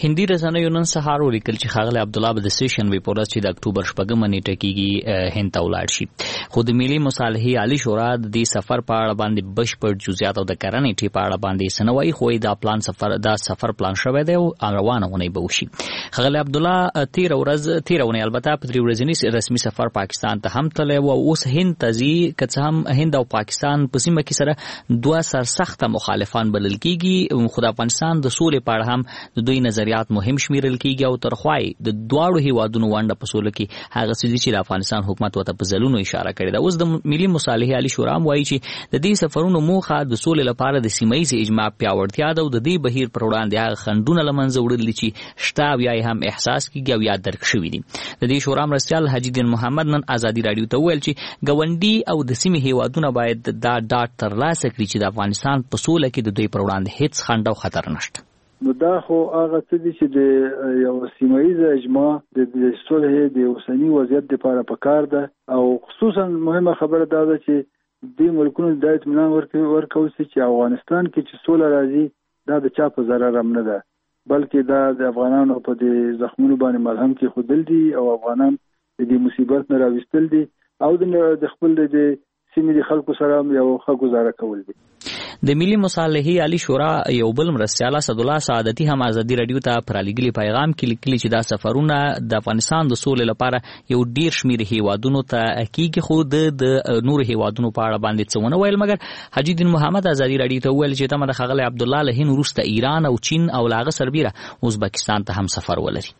هندي رسنیو نن سهار ولیکل چې ښاغلی عبدالله به د سیشن وی پورس چې د اکتوبر شپږمه نیټه کېږي هند ته ولاړ شي. خو د ملي مصالحې عالی شورا د دې سفر په اړه باندې بشپړ جزئیات او د کرنې ټي په اړه باندې څه نه وایي، خو دا پلان سفر دا سفر پلان شوی دی او روانه اونۍ به وشي. ښاغلی عبدالله تېره ورځ تېره اونۍ البته په درې ورځني رسمي سفر پاکستان ته هم تللی و او اوس هند ته ځي، که څه هم هند او پاکستان په سیمه کې سره دوه سرسخته مخالفان بلل کېږي، خو د افغانستان د سولې په اړه هم د دوی نظریات مهم شمیرل کېږي او تر خوا یې د دواړو هیوادونو ونډه په سوله کې هغه څه دي چې د افغانستان حکومت ورته په ځلونو اشاره کړې ده. اوس د ملي مصالحې عالی شورا هم وایي چې د دې سفرونو موخه د سولې لپاره د سیمه ییز اجماع پیاوړتیا ده او د دې بهیر پر وړاندې هغه خنډونه له منځه وړل دي چې شته او یا هم احساس کېږي او یا درک شوي دي. د دې شورا مرستیال حاجي دین محمد نن ازادي راډیو ته وویل چې ګاونډي او د سیمې هیوادونه باید دا ډاډ ترلاسه کړي چې د افغانستان په سوله کې د دوی پر وړاندې هیڅ خنډ او خطر نشته. نو دا خو هغه څه دي چې د یو سیمه ییزه اجماع د صلح د اوسني وضعیت لپاره پکار ده او خصوصا مهمه خبره دا ده چې د ملکونو د اطمینان ورکول چې افغانستان کې چې سوله راځي دا د چا په ضرر هم نه ده، بلکې دا د افغانانو په د زخمونو باندې ملهم کې خودل دي او افغانان د دې مصیبت نه راوستل دي او د خپل د سیمې د خلکو سره یو ښه گزاره کول دي. د ملي مصالحې عالی شورا یو بل مرستیال اسدالله سعادتي هم ازادي راډیو ته پر لګلي پیغام کې لیکلي چې دا سفرونه د افغانستان د سولې لپاره یو ډیر شمیر هیوادونو ته کېږي، خو د نور هیوادونو په اړه باندې څه ونه ویل. مګر حاجي دین محمد ازادي راډیو ته ویل چې تمه د ښاغلی عبدالله له هند وروسته ایران او چین او له هغه سربیره ازبکستان ته هم سفر ولري.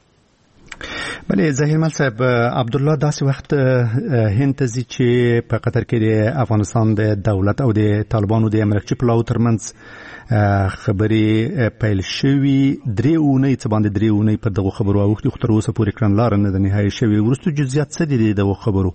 بله ظهیر مل صاحب، عبدالله داسې وخت هند ته ځي چې په قطر کې د افغانستان د دولت او د طالبانو د امرکچي پلاو ترمنځ خبرې پیل شوي، درې اونۍ څه باندې درې اونۍ په دغو خبرو اوښتي، خو تر اوسه پورې کړنلاره نه ده نهایي شوې. وروستو جزئیات څه دي د دغو خبرو؟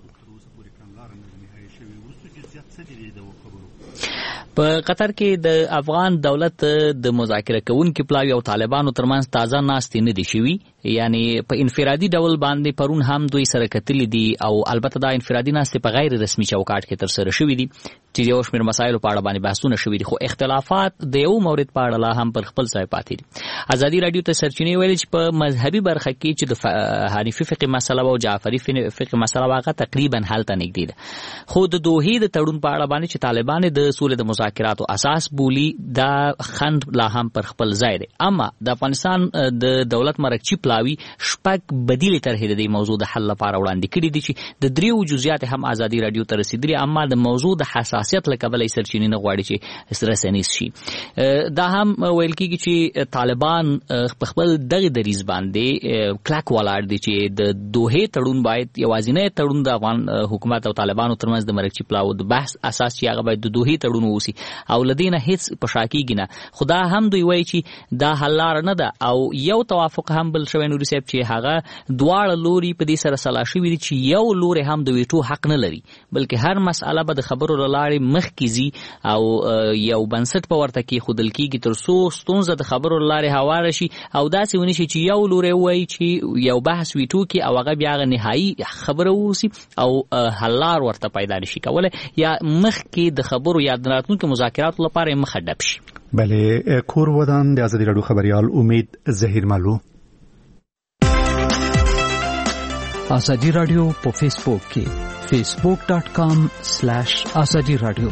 په قطر کې د افغان دولت د مذاکره کوونکي پلاوی او طالبانو ترمنځ تازه ناستې نه دي شوي، یعنی په انفرادي ډول باندې پرون هم دوی سره کتلي دي او البته دا انفرادي ناستې په غیر رسمي چوکاټ کې ترسره شوي دي چې یو شمېر مسایلو په اړه باندې بحثونه شوي دي، خو اختلافات د یو مورد په اړه لا هم پر خپل ځای پاتې دي. ازادي راډیو ته سرچینې ویلي چې په مذهبي برخه کې چې د حنیفي فقه مسله او جعفري فقه مسله هغه تقریبا حل ته نږدې ده، خو د دوحې د تړون په اړه باندې چې طالبان د سولې د مذاکراتو اساس بولی دا خند لا هم پر خپل ځای دی. اما د افغانستان د دولت مرکچي پلاوی شپږ بدیلې طرحې د دې موضوع د حل لپاره وړاندې کړي دي چې د دریو جزئیات هم ازادي راډیو ته رسیدلي، اما د موضوع د حساسیت له کبله یې سرچینې نه غواړي چې رسنیز شي. دا هم ویل کېږي چې طالبان په خپل دغه دریځ باندې کلک ولاړ دي چې د دوحې تړون باید یوازینی تړون د افغان حکومت او طالبانو ترمنځ د مرکچي پلاو د بحث اساس چې هغه باید د دوحې تړون ووسي او لدینه هیڅ په شا کېږي نه. خدا هم دوی وایي چې دا حل لاره نه ده او یو توافق هم بل شوی نوري صاحب چې هغه دواړه لوري په دې سره سلا شوي دي چې یو لوري هم د ویټو حق نه لري، بلکې هر مسأله به د خبرو له لارې مخکې ځي او یو بنسټ په ورته کېښودل کېږي تر څو ستونزه د خبرو له لارې هواره شي او داسې ونشي چې یو لوری وایي چې یو بحث ویټو کې او هغه بیا هغه نهایي خبره واوسي او حل لار ورته پیدا نشي کولی یا مخکې د خبرو یا د راتلونکو مذاکراتو لپاره مخه ډپ شي. بله کور ودان د ازادي راډیو خبریال امید ظهیر ملو. ازادي راډیو په فیسبوک کې facebook dot com slash azadi radio.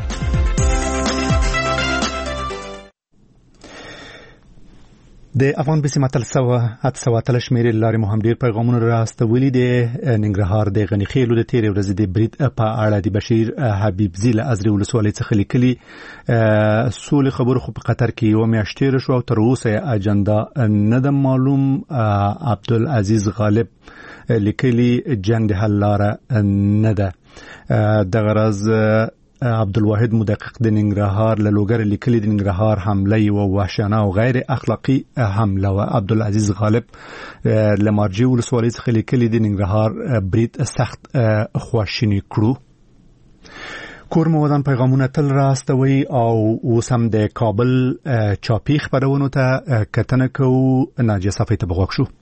د افغان بي سي متل سوا اته سوا تل شمیرې لارې مهم ډیر پیغامونه راستولي دي. ننګرهار د غنی خیلو د تیرې ورځې د برید په اړه د بشیر حبیب زی له ازري ولسوالۍ څخه لیکلي سولې خبرو خو په قطر کې یو میاشت تېره شوه او تر اوسه اجنډا نه ده معلوم. عبدالعزیز غالب لیکلي جنگ د حل لاره نه ده. دغه راز عبدالواحد مدقق د ننګرهار له لوګر لیکلي د ننګرهار حمله یو وحشیانه او غیر اخلاقی حمله و. عبدالعزیز غالب له مارجې ولسوالۍ څخه لیکلي د ننګرهار برید سخت خواشینی کړو. کور مو ودان پیغامونه تل راستوي او اوس هم د کابل چاپی خبرونو ته کتنه کوو. ناجیه صفی ته بغوښ شو.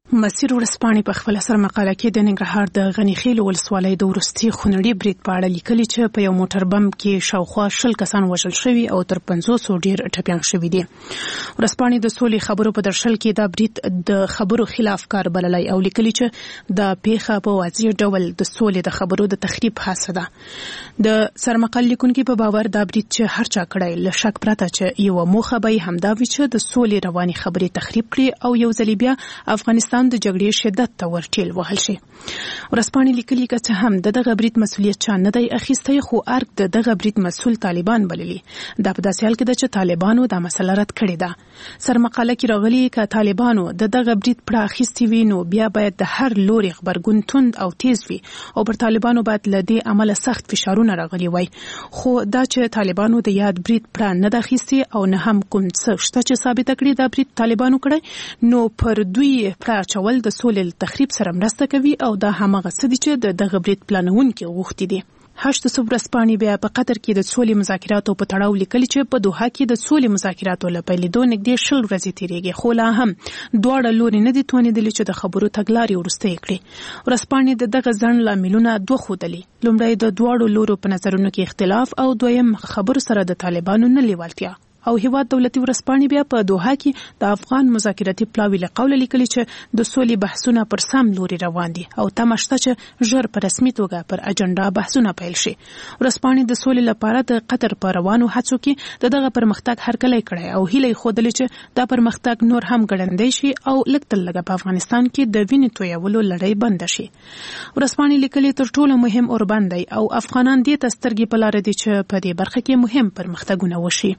مسیر ورځپاڼې په خپل سر مقاله کې د ننګرهار د غنی خیل ولسوالۍ د ورستي خونړي برید په اړه لیکلي چې په یو موټر بم کې شاوخوا شل کسان وژل شوي او تر پنځوس ډیر ټپیان شوي دي. ورځپاڼې د سولې خبرو په درشل کې دا برید د خبرو خلاف کار بللی او لیکلي چې دا پیښه په واضح ډول د سولې د خبرو د تخریب هڅه ده. د سرمقال لیکونکي په باور دا برید چې هر چا کړی له شک پرته چې یو موخه به همدا وي چې د سولې رواني خبرې تخریب کړي او یو ځل بیا افغانستان د جګړې شدت ته ورټیل وهل شي. ورځپاڼې لیکلي چې هم د دغه برید مسؤلیت چا نه دی اخیستی خو ارګ د دغه برید مسؤل طالبان بللي. دا په داسې حال کې ده چې طالبانو دا مسله رد کړې ده. سرمقاله کې راغلي چې طالبانو د دغه برید پړه اخیستې وي نو بیا باید د هر لوري غبرګون توند او تیز وي او پر طالبانو باید له دې عمله سخت فشارونه راغلي وای. خو دا چې طالبانو د یاد برید پړه نه ده اخیستې او نه هم کوم څه شته چې ثابته کړي دا برید طالبانو کړی نو پر دوی پړه چول د سولې تخریب سره مرسته کوي او دا همغه څه دي چې د دغه برید پلانونکي غوښتي دي. هشت صبح ورځپاڼې بیا په قطر کې د سولې مذاکراتو په تړاو لیکلي چې په دوحه کې د سولې مذاکراتو له پیلېدو نږدې شل ورځې تېرېږي خو لا هم دواړه لوري نه دي توانېدلي چې د خبرو تګلارې وروسته یې کړي. ورځپاڼې د دغه ځنډ لاملونه دوه ښودلي. لومړی د دواړو لورو په نظرونو کې اختلاف او دویم خبرو سره د طالبانو نه لیوالتیا. او هیواد دولتي ورځپاڼې بیا په دوحه کې د افغان مذاکراتي پلاوي له قوله لیکلي چې د سولې بحثونه پر سم لوري روان دي او تمه شته چې ژر په رسمي توګه پر اجنډا بحثونه پیل شي. ورځپاڼې د سولې لپاره د قطر په روانو هڅو کې د دغه پرمختګ هرکلی کړی او هیله یې ښودلې چې دا پرمختګ نور هم ګړندی شي او لږ تر لږه په افغانستان کې د وینې تویولو لړۍ بنده شي. ورځپاڼې لیکلي تر ټولو مهم اوربند دی او افغانان دې ته سترګې په لاره دي چې په دې برخه کې مهم پرمختګونه وشي.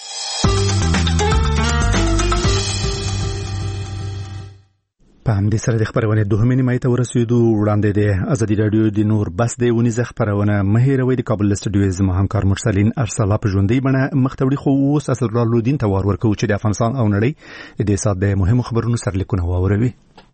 په همدې سره د خبرونې دوهمې نیمایي ته ورسېدو. وړاندې د ازادي راډیو د نور بس د ونیزه خبرونه مه هېروئ. د کابل استودیو زما همکار مرسلین ارسلا په ژوندۍ بڼه مخ ته وړي خو اوس اسدالله لودین ته وار ورکوو چې د افغانستان او نړۍ د دې ساعت د مهمو خبرونو سرلیکونه واوروي.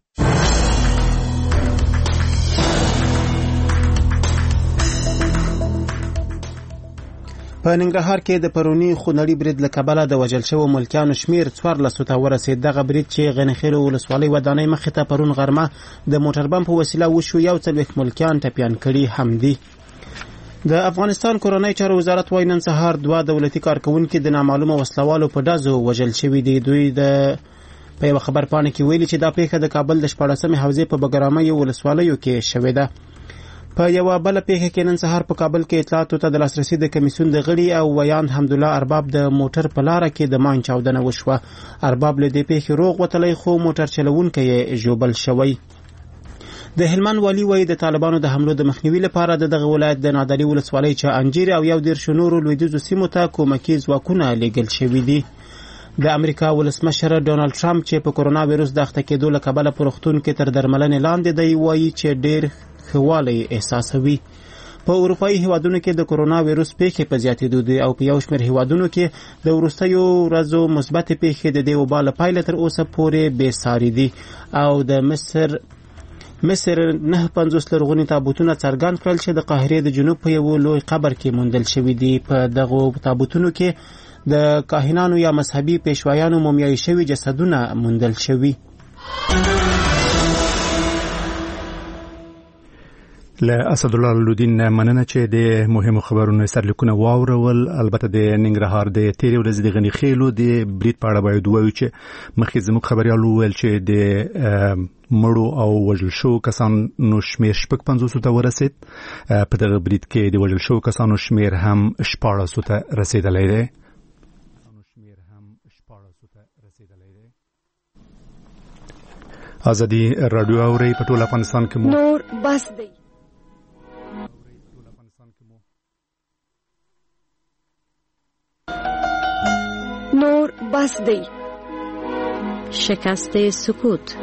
په ننګرهار کې د پرونی خونړي برید له کبله د وژل شوو ملکیانو شمیر څوارلسو ته ورسېد. دغه برید چې غنیخیل ولسوالۍ ودانۍ مخې ته پرون غرمه د موټر بم په وسیله وشو یو څلوېښت ملکیان ټپیان کړي هم دي. د افغانستان کورنۍ چارو وزارت وايي نن سهار دوه دولتي کارکونکي د نامعلومه وسلوالو په ډزو وژل شوي دي. دوی د په یوه خبرپاڼه کې ویلي چې دا پیښه د کابل د شپاړسمې حوزې په بګرامۍ ولسوالیو کې شوې ده. په یوه بله پیښه کې نن سهار په کابل کې اطلاعاتو ته د لاسرسي د کمیسیون د غړي او ویاند حمدالله ارباب د موټر په لاره کې د ماین چاودنه وشوه. ارباب له دې پیښې روغ وتلی خو موټر چلوونکی یې ژوبل شوی. د هلمند والي وایي د طالبانو د حملو د مخنیوي لپاره د دغه ولایت د نادعلي ولسوالۍ چانجیر او یو دېرشو نورو لویدیځو سیمو ته کومکي ځواکونه لیږل شوي دي. د امریکا ولسمشر ډونالډ ټرمپ چې په کورونا ویروس د اخته کېدو له کبله په روغتون کې تر درملنې لاندې دی وایي چې ډېر خواله احساسوي. په اروپایي هیوادونو کې د کورونا ویروس پیښې په زیاتېدو دي او په یو شمېر هیوادونو کې د وروستیو ورځو مثبتې پیښې د دې وبا له پایله تر اوسه پورې بې ساري دي او د مصر مصر نه پنځوس لرغوني تابوتونه څرګند کړل چې د قاهرې د جنوب په یو لوی قبر کې موندل شوي دي. په دغو تابوتونو کې د کاهنانو یا مذهبي پیشوایانو مومیایي شوي جسدونه موندل شوي. له اسدالله لودین مننه چې د مهمو خبرونو سرلیکونه واورول. البته د ننګرهار د تیرې ورځې د غنی خیلو د برید په اړه باید ووایو چې مخکې زموږ خبریال وویل چې د مړو او وژل شوو کسانو شمیر شپږ پنځوسو ته ورسید. په دغه برید کې د وژل شوو کسانو شمیر هم شپاړسو ته رسیدلی دی. ازادي راډیو اوري په ټول افغانستان کې مو نور بس دی. نور بس دی. شکست سکوت.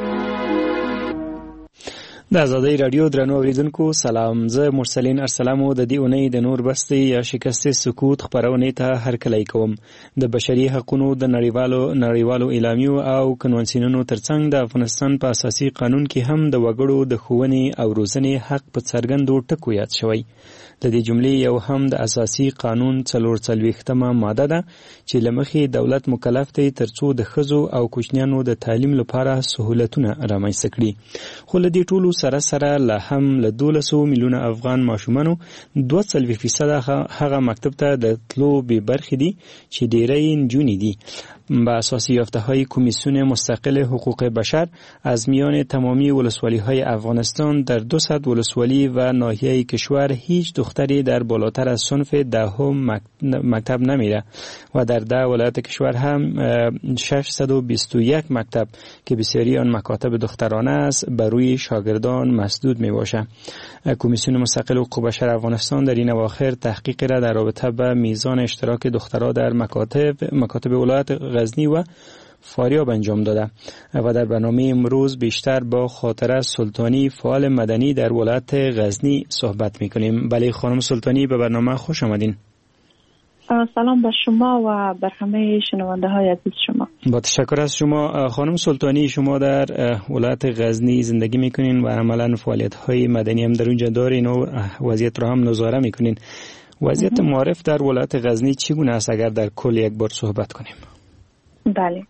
د ازادي راډیو درنو اوریدونکو سلام. زه مرسلین ارسلامو د دې اونۍ د نور بستی یا شکست سکوت خبرونه ته هرکلی کوم. د بشري حقوقو د نړیوالو نړیوالو اعلامیو او کنوانسیونونو ترڅنګ د افغانستان په اساسي قانون کې هم د وګړو د ښوونې او روزنې حق په څرګندو ټکو یاد شوی. د دې جملې یو هم د اساسي قانون څلور څلوېښتمه ماده ده چې له مخې دولت مکلف دی ترڅو د ښځو او کوچنیانو د تعلیم لپاره سهولتونه رامنځته کړي. خو له دې ټولو سره سره لا هم له دولسو میلیونه افغان ماشومانو دوه څلوېښت فیصده هغه مکتب ته د تلو بې برخې دي چې ډیری نجونې دي. با اساس یافته‌های کمیسیون مستقل حقوق بشر از میان تمامی ولسوالی‌های افغانستان در دوصد ولسوالی و ناحیه کشور هیچ دختری در بالاتر از صنف دهم مکتب نمیره و در ده ولایت کشور هم ششصد و بیست و یک مکتب که بسیاری آن مکاتب دخترانه است بر روی شاگردان مسدود می باشه. کمیسیون مستقل حقوق بشر افغانستان در این اواخر تحقیق را در رابطه با میزان اشتراک دخترها در مکاتب مکاتب ولایت غزنی و فاریاب انجام داده و در برنامه امروز بیشتر با خاطره سلطانی فعال مدنی در ولایت غزنی صحبت میکنیم. بله خانم سلطانی، به برنامه خوش آمدین. سلام بر شما و بر همه شنونده های عزیز شما. با تشکر از شما. خانم سلطانی، شما در ولایت غزنی زندگی میکنین و عملا فعالیت های مدنی هم در اونجا دارین و وضعیت را هم نظاره میکنین. وضعیت معارف در ولایت غزنی چگونه است اگر در کل یک بار صحبت کنیم؟ بله،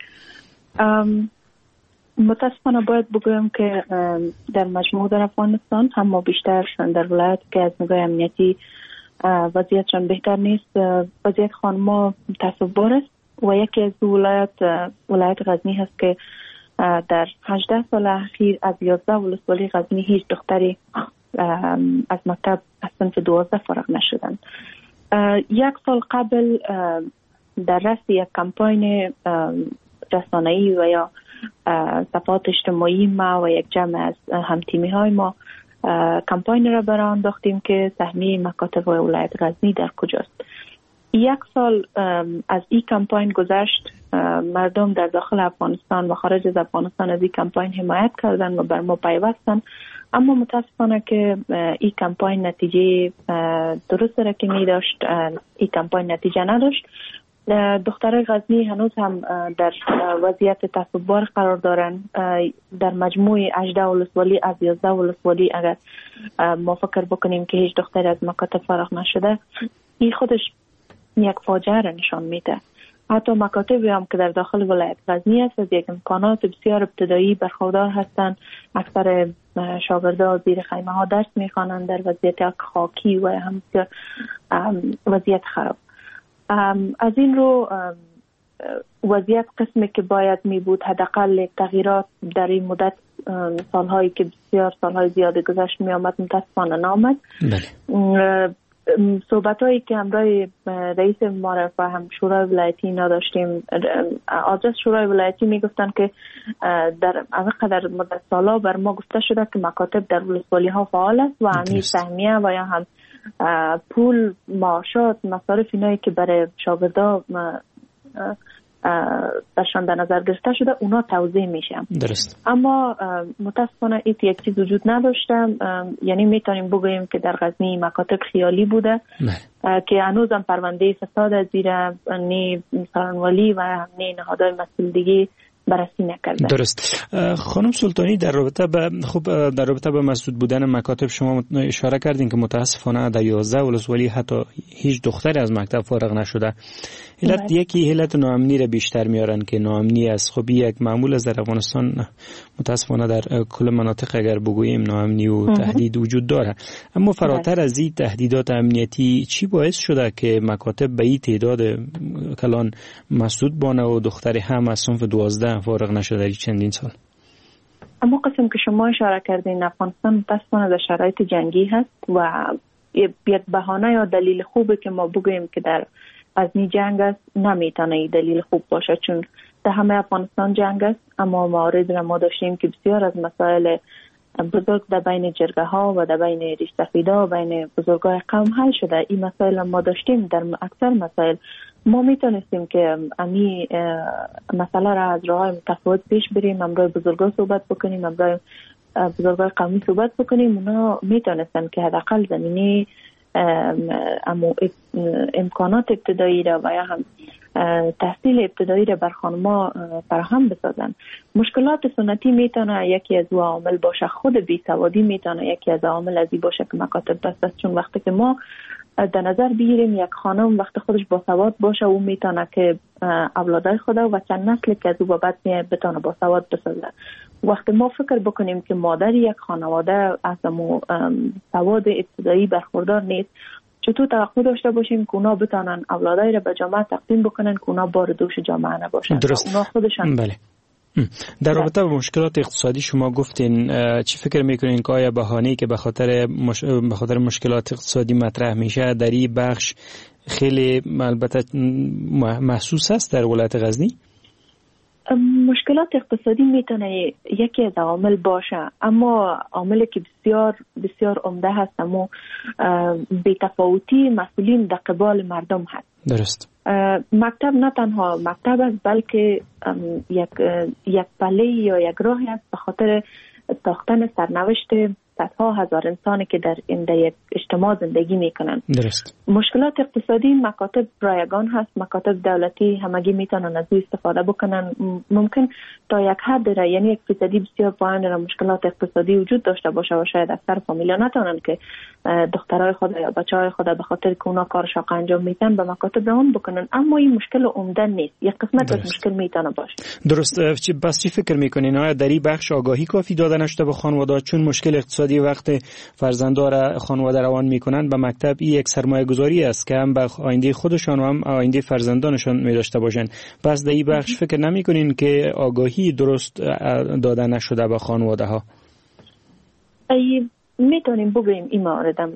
متاسفانه باید بگویم که در مجموع در افغانستان هم ما بیشتر در ولایت که از نگاه امنیتی وضعیتشان بهتر نیست. وضعیت خانما تصبر است و یکی از ولایت ولایت غزنی هست که در هجده سال اخیر از یازده ولسوالی غزنی هیچ دختری از مکتب از صنف دوازده فارغ نشدند. یک سال قبل در رأس یک کمپاین رسانه‌ای و یا صفحات اجتماعی ما و یک جمع از همتیمی های ما کمپاین را برای انداختیم که سهمیه مکاتب ولایت غزنی در کجاست. یک سال از این کمپاین گذشت، مردم در داخل افغانستان و خارج از افغانستان از این کمپاین حمایت کردند و بر ما پیوستند، اما متاسفانه که این کمپاین نتیجه درست را که می داشت این کمپاین نتیجه نداشت. دخترای غزنی هنوز هم در وضعیت تصبر قرار دارن. در مجموع هجده ولسوالی از یازده ولسوالی اگر ما فکر بکنیم که هیچ دختری از مکاتب فارغ نشده، این خودش یک فاجعه را نشان میده. حتی مکاتبی هم که در داخل ولایت غزنی است از یک امکانات بسیار ابتدایی برخوردار هستند. اکثر شاگردان زیر خیمه ها درس میخوانند در وضعیت خاکی و هم بسیار وضعیت خراب. از این رو وضعیت قسمی که باید می بود حداقل تغییرات در این مدت سالهایی که بسیار سالهای زیاد گذشت می آمد متاسفانه نامد. صحبت هایی که همراه رئیس معرف و هم شورای ولایتی نداشتیم، آدرس شورای ولایتی می گفتن که در قدر مدت سالا بر ما گفته شده که مکاتب در ولسوالی ها فعال است و همین سهمیه و یا هم پول، معاشات، مصارف اینایی که برای شاگردا برشان در نظر گرفته شده اونا توزیع میشه. درست. اما متاسفانه این یک چیز وجود نداشته. یعنی میتونیم بگوییم که در غزنی مکاتب خیالی بوده که هنوز هم پرونده فساد از زیر نی سارنوالی و نی نهادهای مسئول دیگه بررسی نکرده. درست. خانم سلطانی، در رابطه با خب در رابطه با مسدود بودن مکاتب شما اشاره کردین که متاسفانه در یازده ولسوالی حتی هیچ دختری از مکتب فارغ نشده. علت یکی علت ناامنی را بیشتر میارن که ناامنی است. خب یک معمول از در افغانستان متاسفانه در کل مناطق اگر بگوییم ناامنی و تهدید وجود داره. اما فراتر از این تهدیدات امنیتی چی باعث شده که مکاتب به این تعداد کلان مسدود بانه و دختری هم از صنف دوازده فارغ نشده در چندین سال؟ اما قسم که شما اشاره کردین افغانستان متاسفانه در شرایط جنگی هست و یک بهانه یا دلیل خوبه که ما بگوییم که در غزنی جنگ است نمیتونه این دلیل خوب باشه، چون در همه افغانستان جنگ است. اما موارد را ما داشتیم که بسیار از مسائل بزرگ در بین جرگه ها و در بین ریش سفیدا و بین بزرگای قوم حل شده. این مسائل ما داشتیم. در اکثر مسائل ما میتونستیم که امی مسئله را از راه متفاوت پیش بریم، امروز بزرگا صحبت بکنیم، امروز بزرگای قومی صحبت بکنیم. اونا میتونستن که حداقل زمینی امو امکانات ابتدایی را و یا هم تحصیل ابتدایی را بر خانم‌ها فراهم بسازن. مشکلات سنتی میتونه یکی از عوامل باشه، خود بیسوادی میتونه یکی از عوامل ازی باشه که مکاتب بس است، چون وقتی که ما در نظر بگیریم یک خانم وقتی خودش باسواد باشه او میتونه که اولادای خود و چند نسل که از او بعد بتونه باسواد بسازه. وقتی ما فکر بکنیم که مادر یک خانواده از مو سواد ابتدایی برخوردار نیست، چطور توقع داشته باشیم که اونا بتونن اولادای را به جامعه تقدیم بکنن که اونا بار دوش جامعه نباشن؟ درست. اونا خودشان بله. در رابطه با مشکلات اقتصادی شما گفتین، چی فکر میکنین که آیا بهانه‌ای که به خاطر مش... به خاطر مشکلات اقتصادی مطرح میشه در این بخش خیلی البته محسوس است در ولایت غزنی؟ مشکلات اقتصادی میتونه یکی از عوامل باشه، اما عاملی که بسیار بسیار عمده هست اما بی‌تفاوتی مسئولین در قبال مردم هست. درست. مکتب نه تنها مکتب است بلکه یک یک پله یا یک راهی است به خاطر ساختن سرنوشت صدها هزار انسانی که در این در یک اجتماع زندگی میکنن. درست. مشکلات اقتصادی مکاتب رایگان هست، مکاتب دولتی همگی میتونن از او استفاده بکنن. ممکن تا یک حد را، یعنی یک فیصدی بسیار پایین را مشکلات اقتصادی وجود داشته باشه و شاید اکثر فامیلا نتونن که دخترای خود یا بچهای خود به خاطر که اونا کار شاق انجام میدن به مکاتب روان بکنن، اما این مشکل عمده نیست، یک قسمت از مشکل میتونه باشه. درست. بس چی فکر میکنین آیا در این بخش آگاهی کافی داده نشده به خانواده؟ چون مشکل اقتصادی وقت فرزندا را خانواده روان میکنن به مکتب، این یک سرمایه گذاری است که هم به آینده خودشان و هم آینده فرزندانشان می داشته باشن. پس در این بخش فکر نمیکنین که آگاهی درست داده نشده به خانواده ها؟ ای میتونیم بگوییم این موردم.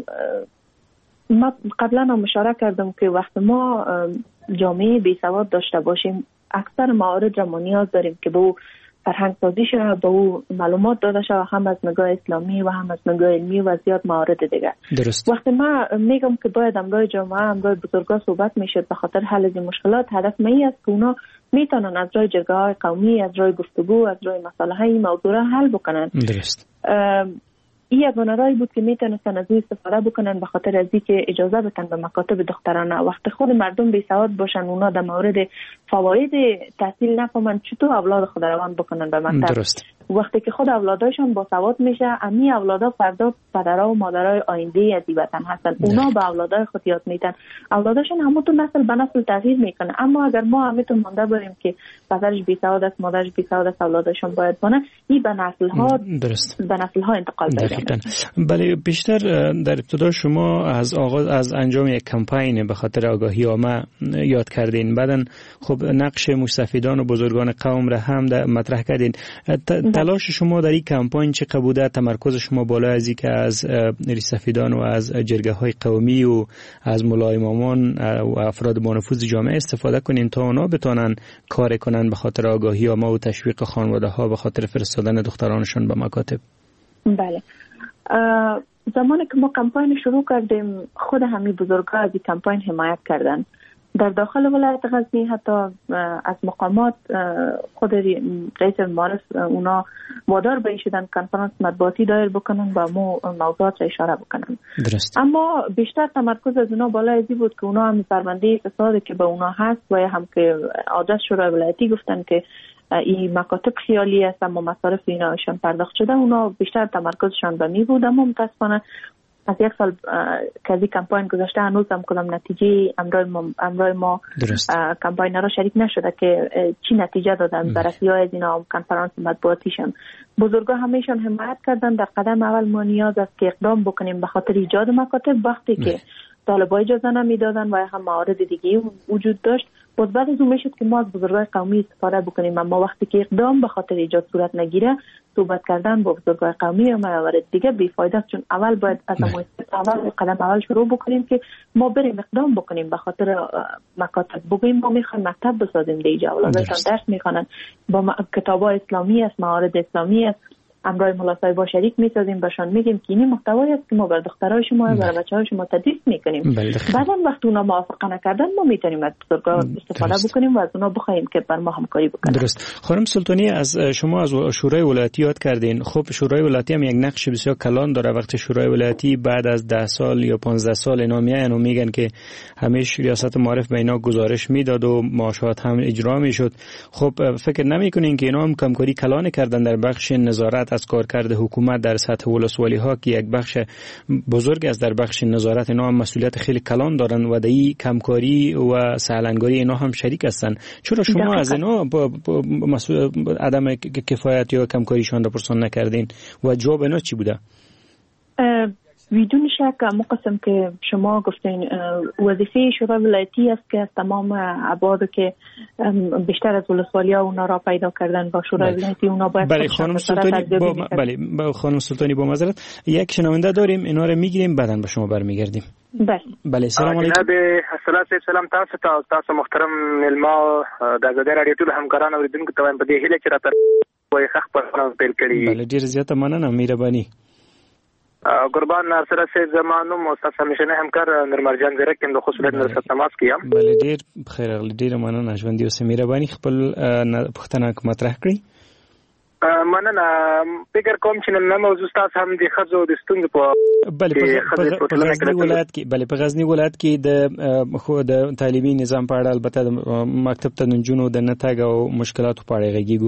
ما قبلا هم اشاره کردم که وقت ما جامعه بی سواد داشته باشیم اکثر موارد را ما نیاز داریم که به او فرهنگ سازی شده، به او معلومات داده شده، هم از نگاه اسلامی و هم از نگاه علمی و زیاد موارد دیگه. درست. وقتی ما میگم که باید امروز جامعه امروز بزرگا صحبت میشه به خاطر حل از این مشکلات، هدف می است که اونا میتونن از راه جرگه های قومی، از راه گفتگو، از راه مسائل های موضوع را حل بکنن. درست. این یک رای بود که میتونستن از این استفاده بکنن به خاطر از اینکه اجازه بدن به مکاتب دخترانه وقتی خود مردم بی سواد باشن اونا در مورد فواید تحصیل نفهمن چطور اولاد خود روان بکنن به مکتب. درست. وقتی که خود اولادایشان با سواد میشه، امی اولادا فردا پدرها و مادرای آینده از این وطن هستن، اونا به اولادای خود یاد میدن، اولاداشون همون نسل به نسل تغییر میکنه. اما اگر ما همیتون مانده بریم که پدرش بی سواد است، مادرش بی سواد است، اولاداشون باید بانه، این به نسل ها درست. به نسل ها انتقال پیدا. بله، بیشتر در ابتدا شما از آغاز از انجام یک کمپین به خاطر آگاهی عامه یاد کردین، بعدن خب نقش مستفیدان و بزرگان قوم را هم مطرح کردین. تلاش شما در این کمپین چه بوده؟ تمرکز شما بالا از این که از ریسفیدان و از جرگه های قومی و از مولای امامان و افراد با نفوذ جامعه استفاده کنین تا اونا بتونن کار کنن به خاطر آگاهی عامه و تشویق خانواده ها به خاطر فرستادن دخترانشون به مکاتب؟ بله. زمانی که ما کمپین شروع کردیم خود همین بزرگا از این کمپین حمایت کردن. در داخل ولایت غزنی حتی از مقامات خود رئیس معارف اونا وادار به شدن کنفرانس مطبوعاتی دایر بکنن و مو موضوعات را اشاره بکنن. درست. اما بیشتر تمرکز از اونا بالا ازی بود که اونا هم پرونده فسادی که به اونا هست و هم که عادت شورای ولایتی گفتن که این مکاتب خیالی است اما مصارف ایناشان پرداخت شده، اونا بیشتر تمرکزشان به می بود. اما متاسفانه از یک سال که از این کمپین گذاشته هنوز هم کدام نتیجه امروز ما, امروز ما کمپین را شریک نشده که چی نتیجه دادن بررسی های از اینا کنفرانس مطبوعاتیشان. بزرگا همیشان حمایت کردن. در قدم اول ما نیاز است که اقدام بکنیم به خاطر ایجاد مکاتب. وقتی که طالبا اجازه نمیدادن و هم موارد دیگه وجود داشت، باز بعد از اون میشد که ما از بزرگای قومی استفاده بکنیم. اما وقتی که اقدام به خاطر ایجاد صورت نگیره، صحبت کردن با بزرگای قومی و موارد دیگه بی‌فایده است، چون اول باید از اول قدم اول شروع بکنیم که ما بریم اقدام بکنیم به خاطر مکاتب. بگیم ما میخوایم مکتب بسازیم، دیگه اولادشان درس میخوانن با کتابای اسلامی است، موارد اسلامی است، همراه ملا با شریک میسازیم، بهشان میگیم که این محتوایی است که ما بر دخترای شما و بر بچه‌های شما تدریس میکنیم. بعدا وقتی اونا موافقه نکردن ما میتونیم از بزرگا استفاده بکنیم و از اونا بخوایم که بر ما همکاری بکنن. درست. خانم سلطانی، از شما از شورای ولایتی یاد کردین. خب شورای ولایتی هم یک نقش بسیار کلان داره. وقتی شورای ولایتی بعد از ده سال یا پانزده سال اینا میان و میگن که همیش ریاست معارف به اینا گزارش میداد و معاشات هم اجرا میشد. خب فکر نمیکنین که اینا هم کمکاری کلان کردن در بخش نظارت از کارکرد حکومت در سطح ولسوالی ها که یک بخش بزرگ است در بخش نظارت، اینا هم مسئولیت خیلی کلان دارن و در این کمکاری و سهلنگاری اینا هم شریک هستن. چرا شما از اینا با مسئول عدم کفایت یا کمکاریشان را پرسان نکردین و جواب اینا چی بوده؟ بدون شک مقسم که شما گفتین وظیفه شورای ولایتی است که از تمام ابعاد که بیشتر از ولسوالی ها اونا را پیدا کردن با شورای ولایتی اونا باید بله خانم سلطانی با بله با خانم سلطانی با معذرت یک شنونده داریم، اینا رو میگیریم بعداً به شما برمیگردیم. بله بله سلام علیکم. جناب سلام تاسو ته تاسو محترم ملما د آزادۍ راډیو ټول همکاران اوریدونکو ته په دې هیله چې راته وایي ښه خبرونه پیل کړي. بله ډیر زیاته مننه، مهرباني. قربان ناصر سید زمانو مستاس همیشنه همکار نرمرجان زرک د خصوصیت نرسه تماس کیم. بله ډیر بخیر اغلی ډیر مننه ژوندۍ اوسه، مهرباني خپل پوښتنه مطرح کړئ. مننه فکر کوم چې نن موضوع تاسو هم د خزو د ستونزې په بله په غزنی ولایت کې بله په غزنی ولایت کې د خو د تعلیمي نظام په اړه البته د مکتب ته نجونو د نتاګ او مشکلاتو په اړه غږیږو.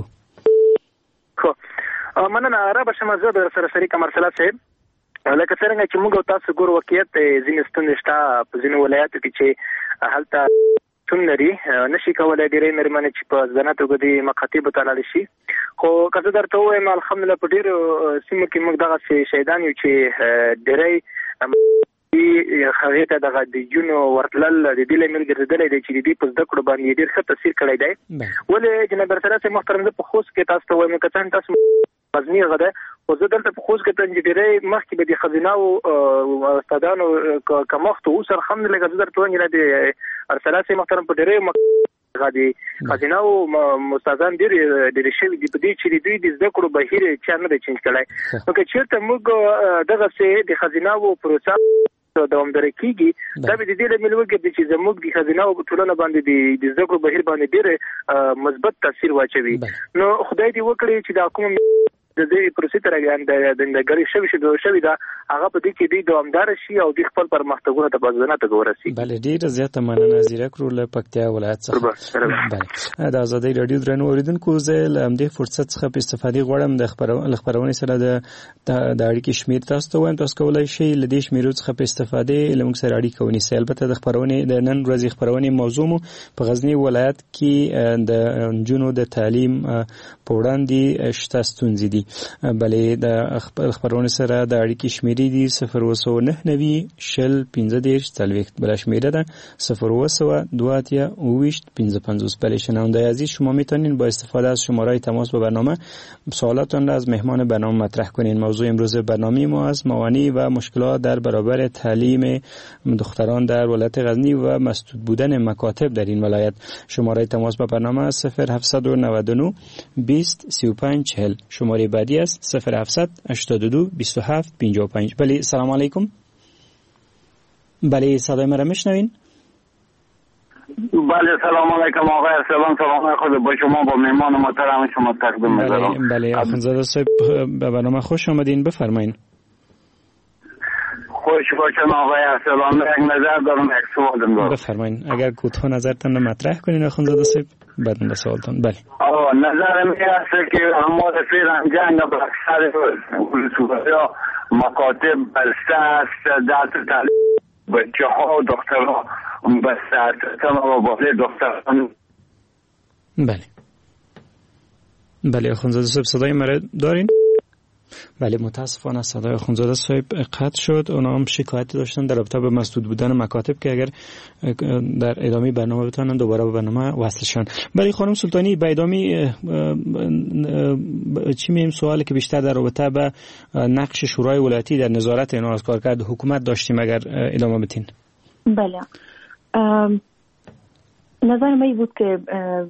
خو مننه را به شمه زه د سره شریک مرسله صاحب لکه څنګه چې موږ تاسو ګور واقعیت ځینې ستونزې شته په ځینو ولایتو کې چې هلته څون لري نشي کولای ډېرې مېرمنې چې په ځانه توګه د مکاتبو ته لاړې شي. خو که زه درته ووایم الحمدلله په ډېرو سیمو کې موږ دغسې شهیدان یو چې ډېری هغې ته دغه د جونو ورتلل د دې لامل ګرځېدلی دی چې د دې په زده کړو باندې ډېر ښه تاثیر کړی دی. ولې جناب برسره صاحب محترم زه په خوست کې تاسو ته وایم که څه هم تاسو غزني هغه ده خو زه دلته په خوست کې ته ډېری مخکې به د ښځیناو استادانو کمښت اوس الحمدلله که زه درته وایم د ارسلا صاحب محترم په ډېری هغه د ښځیناو استادان ډېر ډېر شوي دي په دې چې د دوی د زده کړو بهیر چا نه دی چینج کړی. نو که چېرته موږ دغسې د ښځیناو پروسه دوامداره کیږي دا به د دې لامل وګرځي چې زموږ د ښځیناو په ټولنه باندې د زده کړو بهیر باندې ډېر مثبت تاثیر واچوي. نو خدای دې وکړي چې دا کوم د دې پروسې تر د دندګري شوي شي دوه شوي دا هغه په دې کې د دوامدار شي او د خپل پرمختګونو ته بځنه ته ورسي. بله ډیره زیاته مننه زیرک رو له پکتیا ولایت څخه. بله د آزادۍ رادیو درنو اوریدونکو زه له همدې فرصت څخه په استفادې غواړم د خبرونې سره د اړیکې شمیر تاسو ته وایم. تاسو کولای شئ له دې شمیرو څخه په استفادې له موږ سره اړیکه ونیسئ. البته د خبرونې د نن ورځې خبرونې موضوع مو په غزنی ولایت کې د نجونو د تعلیم په وړاندې شته ستونزې دي. بلې د خبرونې سره د اړیکې شمیرې دي صفر اووه سوه نهه نوي شل پنځه دېرش څلوېښت بله شمیره ده صفر اووه سوه دوه اتیا اوویشت پنځه پنځوس. بله شنوندهی عزیز شما میتونین با استفاده از شماره تماس با برنامه سوالاتون را از مهمان برنامه مطرح کنین. موضوع امروز برنامه ما از موانع و مشکلات در برابر تعلیم دختران در ولایت غزنی و مسدود بودن مکاتب در این ولایت. شماره تماس با برنامه صفر هفتصد و نود و نه بیست سی و پنج چهل. شماره بعدی است صفر هفتصد هشتاد و دو بیست و هفت پنجاه و پنج. بله سلام علیکم. بله صدای مرا میشنوین؟ بله سلام علیکم آقای ارسلان، سلام خود با شما با مهمان محترم شما تقدیم می‌کنم. بله بله اخوندزاده صاحب به برنامه خوش آمدین، بفرمایید. خوش باشن آقای ارسلان. یک نظر دارم یک سوالم دارم. بفرمایید اگر کوتاه نظرتون مطرح کنین اخوندزاده صاحب بعد به سوالتون. بله آه نظرم این است که اما رفیقم جنگ بخشر ولسوالی مکاتب بسته است در تعلیم بچه ها و دخترها بسته است تمام باله دختران. بله بله اخوندزاده صاحب صدای مرا دارین؟ بله متاسفانه صدای اخوندزاده صاحب قطع شد. اونا هم شکایتی داشتن در رابطه به مسدود بودن مکاتب که اگر در ادامه برنامه بتونن دوباره به برنامه وصل شن. بله خانم سلطانی به ادامه چی میم سوالی که بیشتر در رابطه به نقش شورای ولایتی در نظارت اینا از کارکرد حکومت داشتیم اگر ادامه بدین. بله نظر من بود که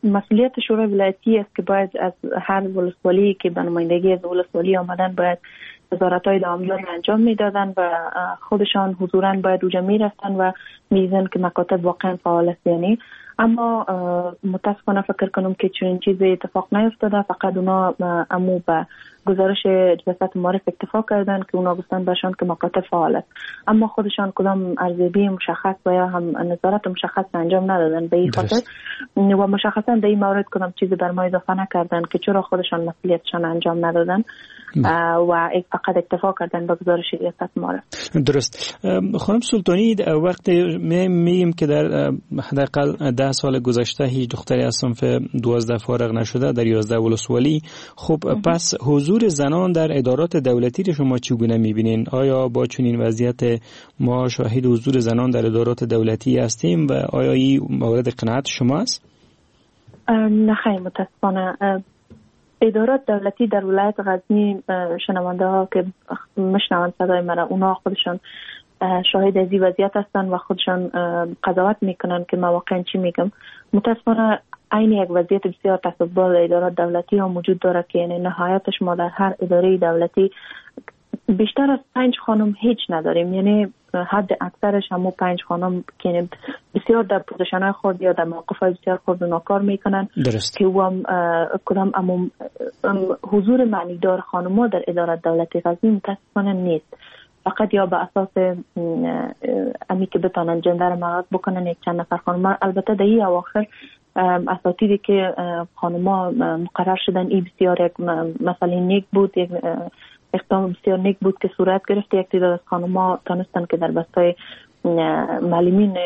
مسئولیت شورای ولایتی است که باید از هر ولسوالی که به نمایندگی از ولسوالی آمدن باید وزارت‌های دامداری انجام میدادن و خودشان حضوراً باید اوجا میرفتن و میدیدن که مکاتب واقعا فعال است یعنی. اما متاسفانه فکر کنم که چنین چیزی اتفاق نیفتاده، فقط اونا امو به گزارش ریاست معارف اکتفا کردن که اونا گفتن باشن که مکاتب فعال است، اما خودشان کدام ارزیابی مشخص و یا هم نظارت مشخص انجام ندادن به این خاطر و مشخصا در این مورد کدام چیزی بر ما اضافه نکردن که چرا خودشان مسئولیتشان انجام ندادن و فقط اکتفا کردن به گزارش ریاست معارف. درست. خانم سلطانی، وقت میگیم که در حداقل ده سال گذشته هیچ دختری از صنف دوازده فارغ نشده در یازده ولسوالی. خب پس حضور زنان در ادارات دولتی رو شما چگونه میبینین؟ آیا با چنین وضعیت ما شاهد حضور زنان در ادارات دولتی هستیم و آیا این مورد قناعت شما است؟ نه خیلی متاسفانه ادارات دولتی در ولایت غزنی، شنونده ها که مشنوند صدای من، اونا خودشان شاهد از این وضعیت هستن و خودشان قضاوت میکنن که من واقعا چی میگم. متاسفانه این یک وضعیت بسیار تصادف‌بار در ادارات دولتی ها موجود داره که یعنی نهایتش ما در هر اداره دولتی بیشتر از پنج خانم هیچ نداریم، یعنی حد اکثرش همون پنج خانم که بسیار در پوزیشن‌های خود یا در موقف‌های بسیار خود اونا کار میکنن. درست. که هم کدام امام حضور معنیدار خانم‌ها در ادارات دولتی غزنی متاسفانه نیست، فقط یا به اساس امی که بتونن جندر مراعات بکنن یک چند نفر خانم. البته در این اواخر اساتیدی که خانم‌ها مقرر شدن این بسیار یک مسئله نیک بود، یک اقدام بسیار نیک بود که صورت گرفت. یک تعداد از خانم‌ها تونستن که در بستای معلمین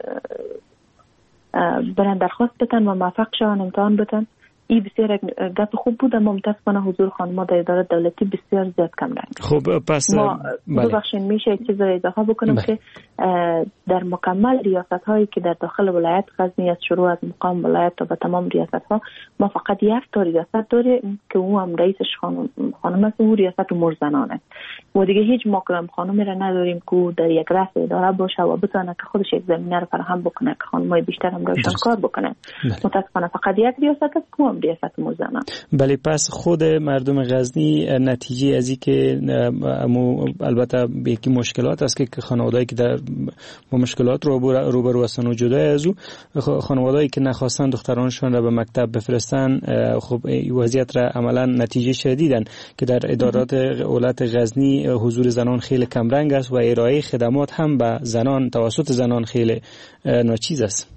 برن درخواست بتن و موفق شدن امتحان بتن. این بسیار یک گپ خوب بود، اما متاسفانه حضور خانم‌ها در ادارات دولتی بسیار زیاد کم رنگ. خب پس ما ببخشید میشه یک چیز رو اضافه بکنم بله. که در مکمل ریاست‌هایی که در داخل ولایت غزنی از شروع از مقام ولایت تا به تمام ریاست‌ها ما فقط یک تا ریاست داریم که او هم رئیسش خانم خانم است، او ریاست امور زنان است و دیگه هیچ مقام خانمی را نداریم که در یک رأس اداره باشه و بتونه که خودش یک زمینه رو فراهم بکنه که خانم‌های بیشتر هم روشن کار بکنن. متاسفانه فقط یک ریاست است که هم ریاست امور زنان. بله، پس خود مردم غزنی نتیجه از این که البته به یکی مشکلات است که خانواده‌ای که در با مشکلات روبرو هستن و جدا از او خانواده‌ای که نخواستن دخترانشان را به مکتب بفرستن، خب وضعیت را عملا نتیجه شدیدن که در ادارات ولایت غزنی حضور زنان خیلی کم رنگ است و ارائه خدمات هم به زنان توسط زنان خیلی ناچیز است.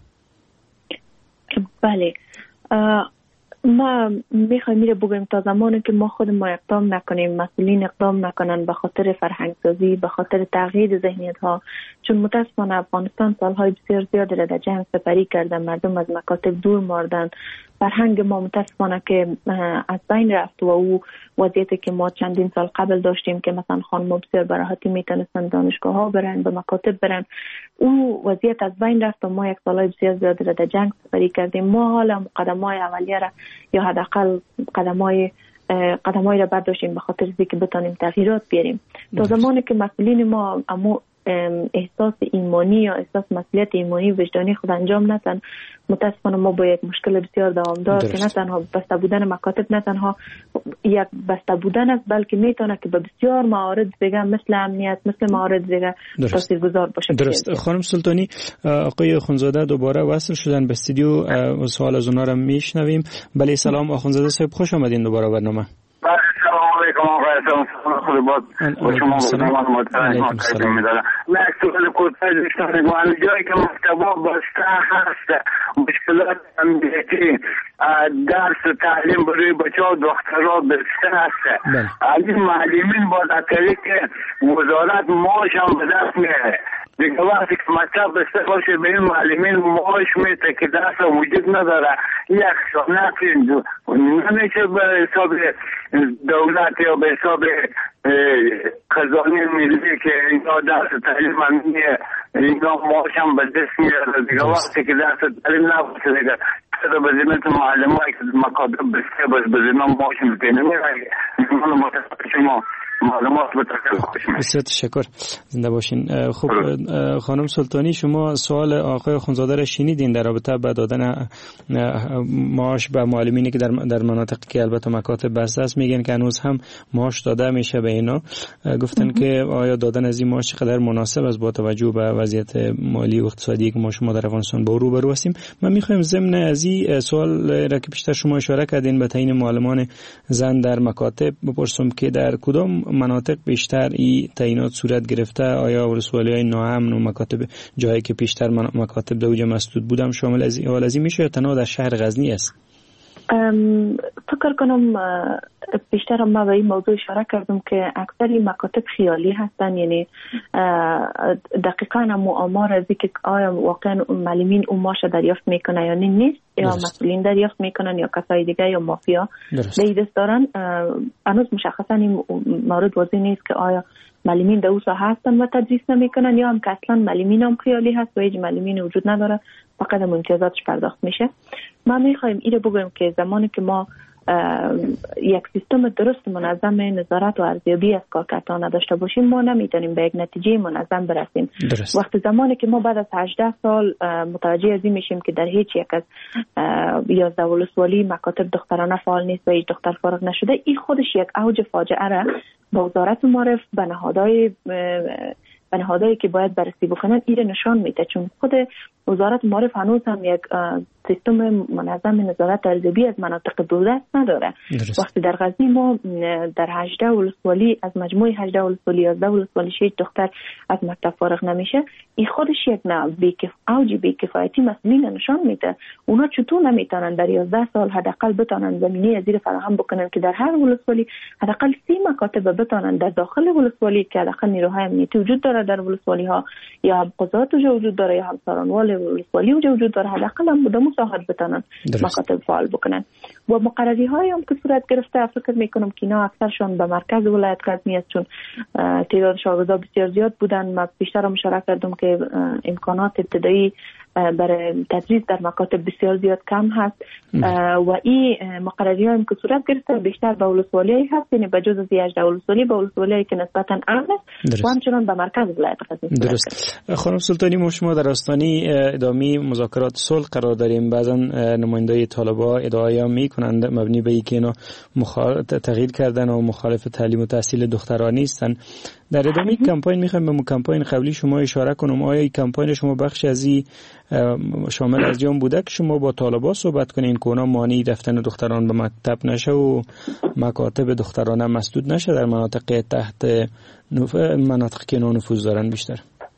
بله، ما میخوایم میره بگویم تا زمانی که ما خود ما اقدام نکنیم، مسئولین اقدام نکنن به خاطر فرهنگ سازی، به خاطر تغییر ذهنیت ها، چون متاسفانه افغانستان سالهای بسیار زیادی را در جنگ سپری کردن، مردم از مکاتب دور ماندن، فرهنگ ما متاسفانه که از بین رفت و او وضعیتی که ما چندین سال قبل داشتیم که مثلا خانم‌ها بسیار به راحتی میتونستن دانشگاه ها برن، به مکاتب برن، او وضعیت از بین رفت و ما یک سالهای بسیار زیادی را در جنگ سپری کردیم. ما حالا قدم‌های اولیه را یا حداقل قدم‌های قدم‌هایی را برداشتیم به خاطر اینکه بتونیم تغییرات بیاریم. تا زمانی که مسئولین ما اما احساس ایمانی یا احساس مسئولیت ایمانی وجدانی خود انجام ندن، متاسفانه ما با یک مشکل بسیار دوامدار که نه تنها بسته بودن مکاتب، نه تنها یک بسته بودن است، بلکه میتونه که به بسیار موارد دیگه مثل امنیت، مثل موارد دیگه تاثیرگذار باشه. درست. خانم سلطانی، آقای آخوندزاده دوباره وصل شدن به استودیو، سوال از اونها را میشنویم. بله سلام آخوندزاده صاحب، خوش آمدین دوباره برنامه. علیکم آقای سلام خود با شما بودم محترم تقدیم می‌دارم. من سوال کوتاه داشتم، من جایی که مکتبا بسته هست، مشکلات امنیتی، درس تعلیم برای بچه‌ها دخترها بسته هست. این معلمین با دکتری که وزارت معاش هم به دست میاره، دیگه وقتی که مکتب بسته باشه به این معلمین معاش میده که درس وجود نداره، یک خیانتی نمیشه به حساب دولت یا به حساب خزانه ملی که اینا درس تعلیم میه، اینا معاش هم به دست میاره. دیگه وقتی که درس تعلیم نباشه دیگه به ذمت معلم هایی که مکاتب بسته باشه به ذمت معاش میده نمیره. من متاسف شما معلومات بترسل. بسیار تشکر، زنده باشین. خب خانم سلطانی، شما سوال آقای خونزاده را شنیدین در رابطه با دادن معاش به معلمینی که در در مناطقی که البته مکاتب بسته است، میگن که هنوز هم معاش داده میشه به اینا. گفتن که آیا دادن از این معاش چقدر مناسب است با توجه به وضعیت مالی و اقتصادی که ما شما در افغانستان با روبرو هستیم. من میخوایم ضمن از این سوال را که بیشتر شما اشاره کردین به تعیین معلمان زن در مکاتب بپرسم که در کدام مناطق بیشتر این تعیینات صورت گرفته؟ آیا ولسوالی‌های ناامن و مکاتب جایی که بیشتر مکاتب در اوج مسدود بودم شامل از این از این میشه یا تنها در شهر غزنی است؟ فکر کنم بیشتر ما به این موضوع اشاره کردم که اکثری مکاتب خیالی هستن، یعنی دقیقاً هم آمار از که آیا واقعا معلمین اون معاش دریافت میکنه یا نیست، یا مسئولین دریافت میکنن یا کسای دیگه یا مافیا به دست دارن، هنوز مشخصا این مورد واضح نیست که آیا معلمین در اون ساحه هستن و تدریس نمیکنن یا هم که اصلا معلمین هم خیالی هست و هیچ معلمین وجود نداره، فقط امتیازاتش پرداخت میشه. ما میخوایم اینو بگویم که زمانی که ما یک سیستم درست منظم نظارت و ارزیابی از کارکردان داشته باشیم، ما نمیتونیم به یک نتیجه منظم برسیم. درست. وقتی زمانی که ما بعد از هجده سال متوجه از این میشیم که در هیچ یک از یازده ولسوالی مکاتب دخترانه فعال نیست و هیچ دختر فارغ نشده، این خودش یک اوج فاجعه را با وزارت معارف به نهادهای به نهادهایی که باید بررسی بکنن این نشان میده، چون خود وزارت معارف هنوز هم یک سیستم منظم نظارت ارزیابی از مناطق دولت نداره. درست. وقتی در غزنی ما در هجده ولسوالی از مجموع هجده ولسوالی یازده ولسوالی هیچ دختر از مکتب فارغ نمیشه، این خودش یک نه بیکف اوج بیکفایتی مسئولین نشان میده. اونا چطور نمیتونن در یازده سال حداقل بتونن زمینه از زیر فراهم بکنن که در هر ولسوالی حداقل سی مکاتب بتونن در داخل ولسوالی که حداقل نیروهای امنیتی وجود داره در ولسوالی ها یا هم قضات وجود داره یا هم سرانوال ولسوالی وجود داره، حداقل هم بودم مساعد بتونن مکاتب فعال بکنن. و مقرری های هم که صورت گرفته فکر میکنم که اینا اکثرشون به مرکز ولایت غزنی است، چون تعداد شاگردان بسیار زیاد بودن. من بیشتر هم اشاره کردم که امکانات ابتدایی برای تدریس در مکاتب بسیار زیاد کم هست و این مقرری هم که صورت گرفته بیشتر به ولسوالی هست، یعنی به جز از هجده ولسوالی به ولسوالی که نسبتا امن است و همچنان به مرکز ولایت غزنی. درست. خانم سلطانی، ما شما در آستانه ادامه مذاکرات صلح قرار داریم. بعضا نمایندای طالبا ادعا میکنند مبنی به اینکه اینا مخالف تغییر کردن و مخالف تعلیم و تحصیل دختران نیستن. در ادامه کمپاین میخوایم به کمپاین قبلی شما اشاره کنم. آیا این کمپاین شما بخش از این شامل از جام بوده که شما با طالبا صحبت کنین که اونا مانع رفتن دختران به مکتب نشه و مکاتب دخترانه مسدود نشه در مناطق تحت نف... مناطقی که نفوذ دارن بیشتر؟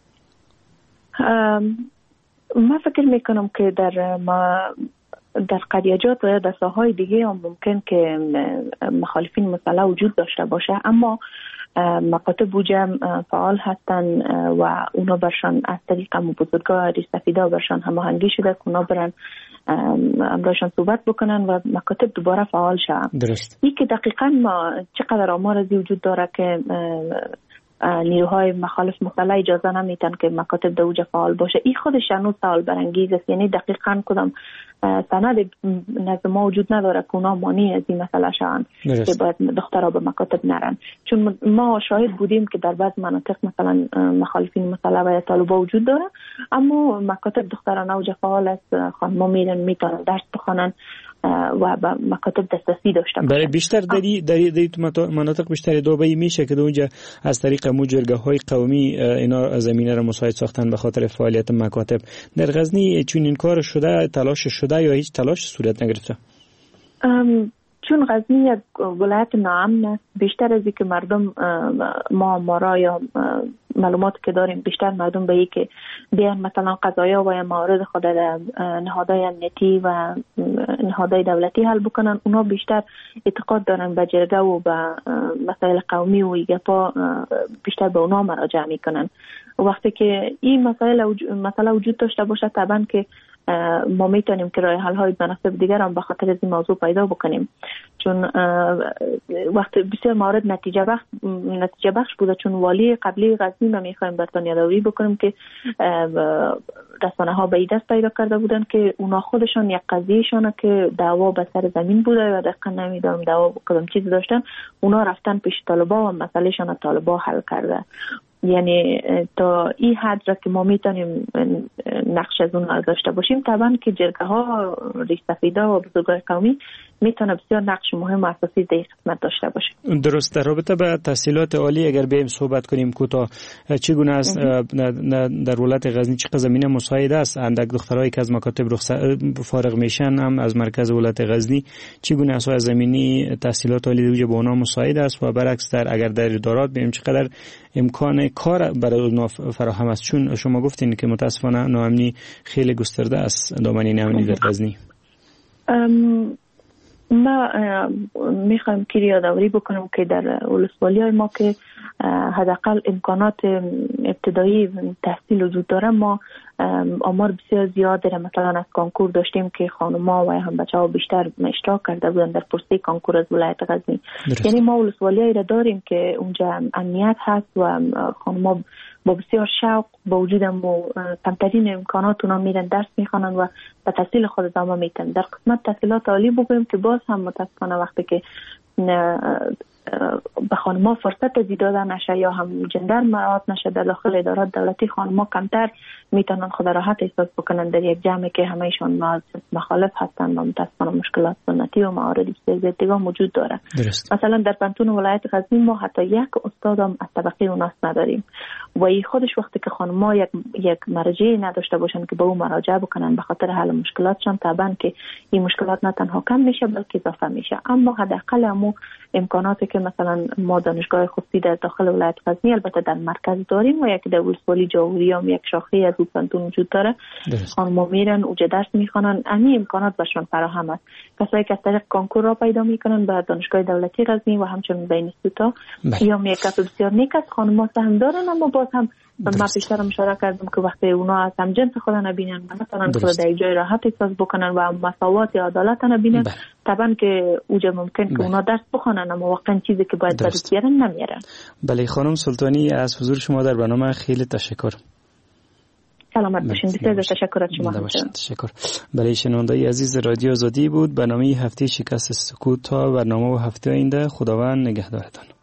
من فکر میکنم که در ما در قریجات و در ساحهای دیگه هم ممکن که مخالفین مسئله وجود داشته باشه، اما مکاتب بوجه فعال هستن و اونا برشان از طریق بزرگاه ریستفیده برشان هماهنگی شده که اونا برن امرایشان صحبت بکنن و مکاتب دوباره فعال شد. درست. این که دقیقا ما چقدر آمار ازی وجود داره که نیروهای مخالف مسئله اجازه نمیتن که مکاتب در اوج فعال باشه، این خودش هنوز سوال برانگیز است. یعنی دقیقاً کدام سند نزد ما وجود نداره که اونا مانع از این مسئله شوند که باید دخترها به مکاتب نرن، چون ما شاهد بودیم که در بعض مناطق مثلا مخالفین مسئله و طالبا وجود داره، اما مکاتب دختران اوج فعال است، خانم‌ها میرن میتونن درس بخونن و به مکاتب دسترسی داشته باشن. برای بیشتر دری دری دری مناطق بیشتر دوبایی میشه که اونجا از طریق مجرگه‌های قومی اینا زمینه را مساعد ساختن به خاطر فعالیت مکاتب. در غزنی چون این کار شده، تلاش شده یا هیچ تلاش صورت نگرفته؟ چون غزنی یک ولایت ناامن است، بیشتر از اینکه مردم ما مارا یا معلومات که داریم بیشتر مردم به این که بیان مثلا قضایا و موارد خود در نهادهای امنیتی و نهادهای دولتی حل بکنن، اونا بیشتر اعتقاد دارن به جرگه و به مسائل قومی و ایگپا بیشتر به اونا مراجعه میکنن. وقتی که این مسائل مسئله وجود داشته باشه طبعا که ما میتونیم که راه حل های مناسب دیگر هم به خاطر از این موضوع پیدا بکنیم، چون وقت بسیار موارد نتیجه بخش نتیجه بخش بوده، چون والی قبلی غزنی ما میخوایم برتان یادآوری بکنیم که رسانه ها به این دست پیدا کرده بودن که اونا خودشان یک قضیهشان که دعوا به سر زمین بوده و دقیقا نمیدونم دعوا کدام چیز داشتن، اونا رفتن پیش طالبا و مسئلهشان طالبا حل کرده. یعنی تا این حد را که ما میتونیم نقش از اون داشته باشیم. طبعا که جرگه ها ریش سفیده و بزرگای قومی میتونه بسیار نقش مهم و اساسی در خدمت داشته باشه. درست. در رابطه با تحصیلات عالی اگر بیم صحبت کنیم کوتاه، چگونه است در ولایت غزنی؟ چه زمینه مساعد است؟ اندک دخترایی که از مکاتب فارغ میشن هم از مرکز ولایت غزنی، چگونه است زمینی تحصیلات عالی دوجه به اونا مساعد است و برعکس در اگر در ادارات بیم چقدر امکان کار برای اونا فراهم است؟ چون شما گفتین که متاسفانه ناامنی خیلی گسترده است، دامنه ناامنی در غزنی. ما میخوایم که یادآوری بکنم که در ولسوالی ما که حداقل امکانات ابتدایی تحصیل وجود داره، ما آمار بسیار زیاد داره. مثلا از کنکور داشتیم که خانوما و هم بچه‌ها بیشتر اشتراک کرده بودن در پرسه کنکور از ولایت غزنی. یعنی ما ولسوالی را داریم که اونجا امنیت هست و خانوما با بسیار شوق با وجود و کمترین امکانات اونا میرن درس میخوانن و به تحصیل خود ادامه میتن. در قسمت تحصیلات عالی بگویم که باز هم متاسفانه وقتی که به خانم‌ها فرصت زیاد داده نشه یا هم جندر مراعات نشه در داخل ادارات دولتی، خانم‌ها کمتر میتونن خود راحت احساس بکنن در یک جمعی که همه‌شون مخالف هستن و متاسفانه مشکلات سنتی و موارد بسیار دیگه موجود داره. درست. مثلا در پنتون ولایت غزنی ما حتی یک استاد هم از طبقه اوناس نداریم و این خودش وقتی که خانم‌ها یک یک مرجعی نداشته باشن که به اون مراجعه بکنن به خاطر حل مشکلاتشون، طبعا که این مشکلات نه تنها کم میشه بلکه اضافه میشه. اما حداقل همو امکاناتی که مثلا ما دانشگاه خصوصی در داخل ولایت غزنی البته در مرکز داریم و یک در ولسوالی جوهری هم یک شاخه از اون پنتون وجود داره، خانم‌ها میرن اوجه درس میخوانن، همین امکانات بهشون فراهم است. کسایی که از طریق کنکور را پیدا میکنن به دانشگاه دولتی غزنی و همچنین به اینستیتوت یا میکاپ بسیار نیک است، خانم‌ها سهم دارن. اما باز هم ما پیشتر اشاره کردم که وقتی اونا از هم جنس خود نبینن مثلا خود در جای راحت احساس بکنن و مساوات یا عدالت نبینن، طبعا که اوجه ممکن که اونا درس بخونن اما واقعا چیزی که باید درس بیارن نمیارن. بله خانم سلطانی، از حضور شما در برنامه خیلی تشکر. سلامت باشین. بسیار تشکر از شما. تشکر. بله، شنوندای عزیز رادیو آزادی بود برنامه هفته شکست سکوت. تا برنامه و هفته آینده، خداوند نگهدارتان.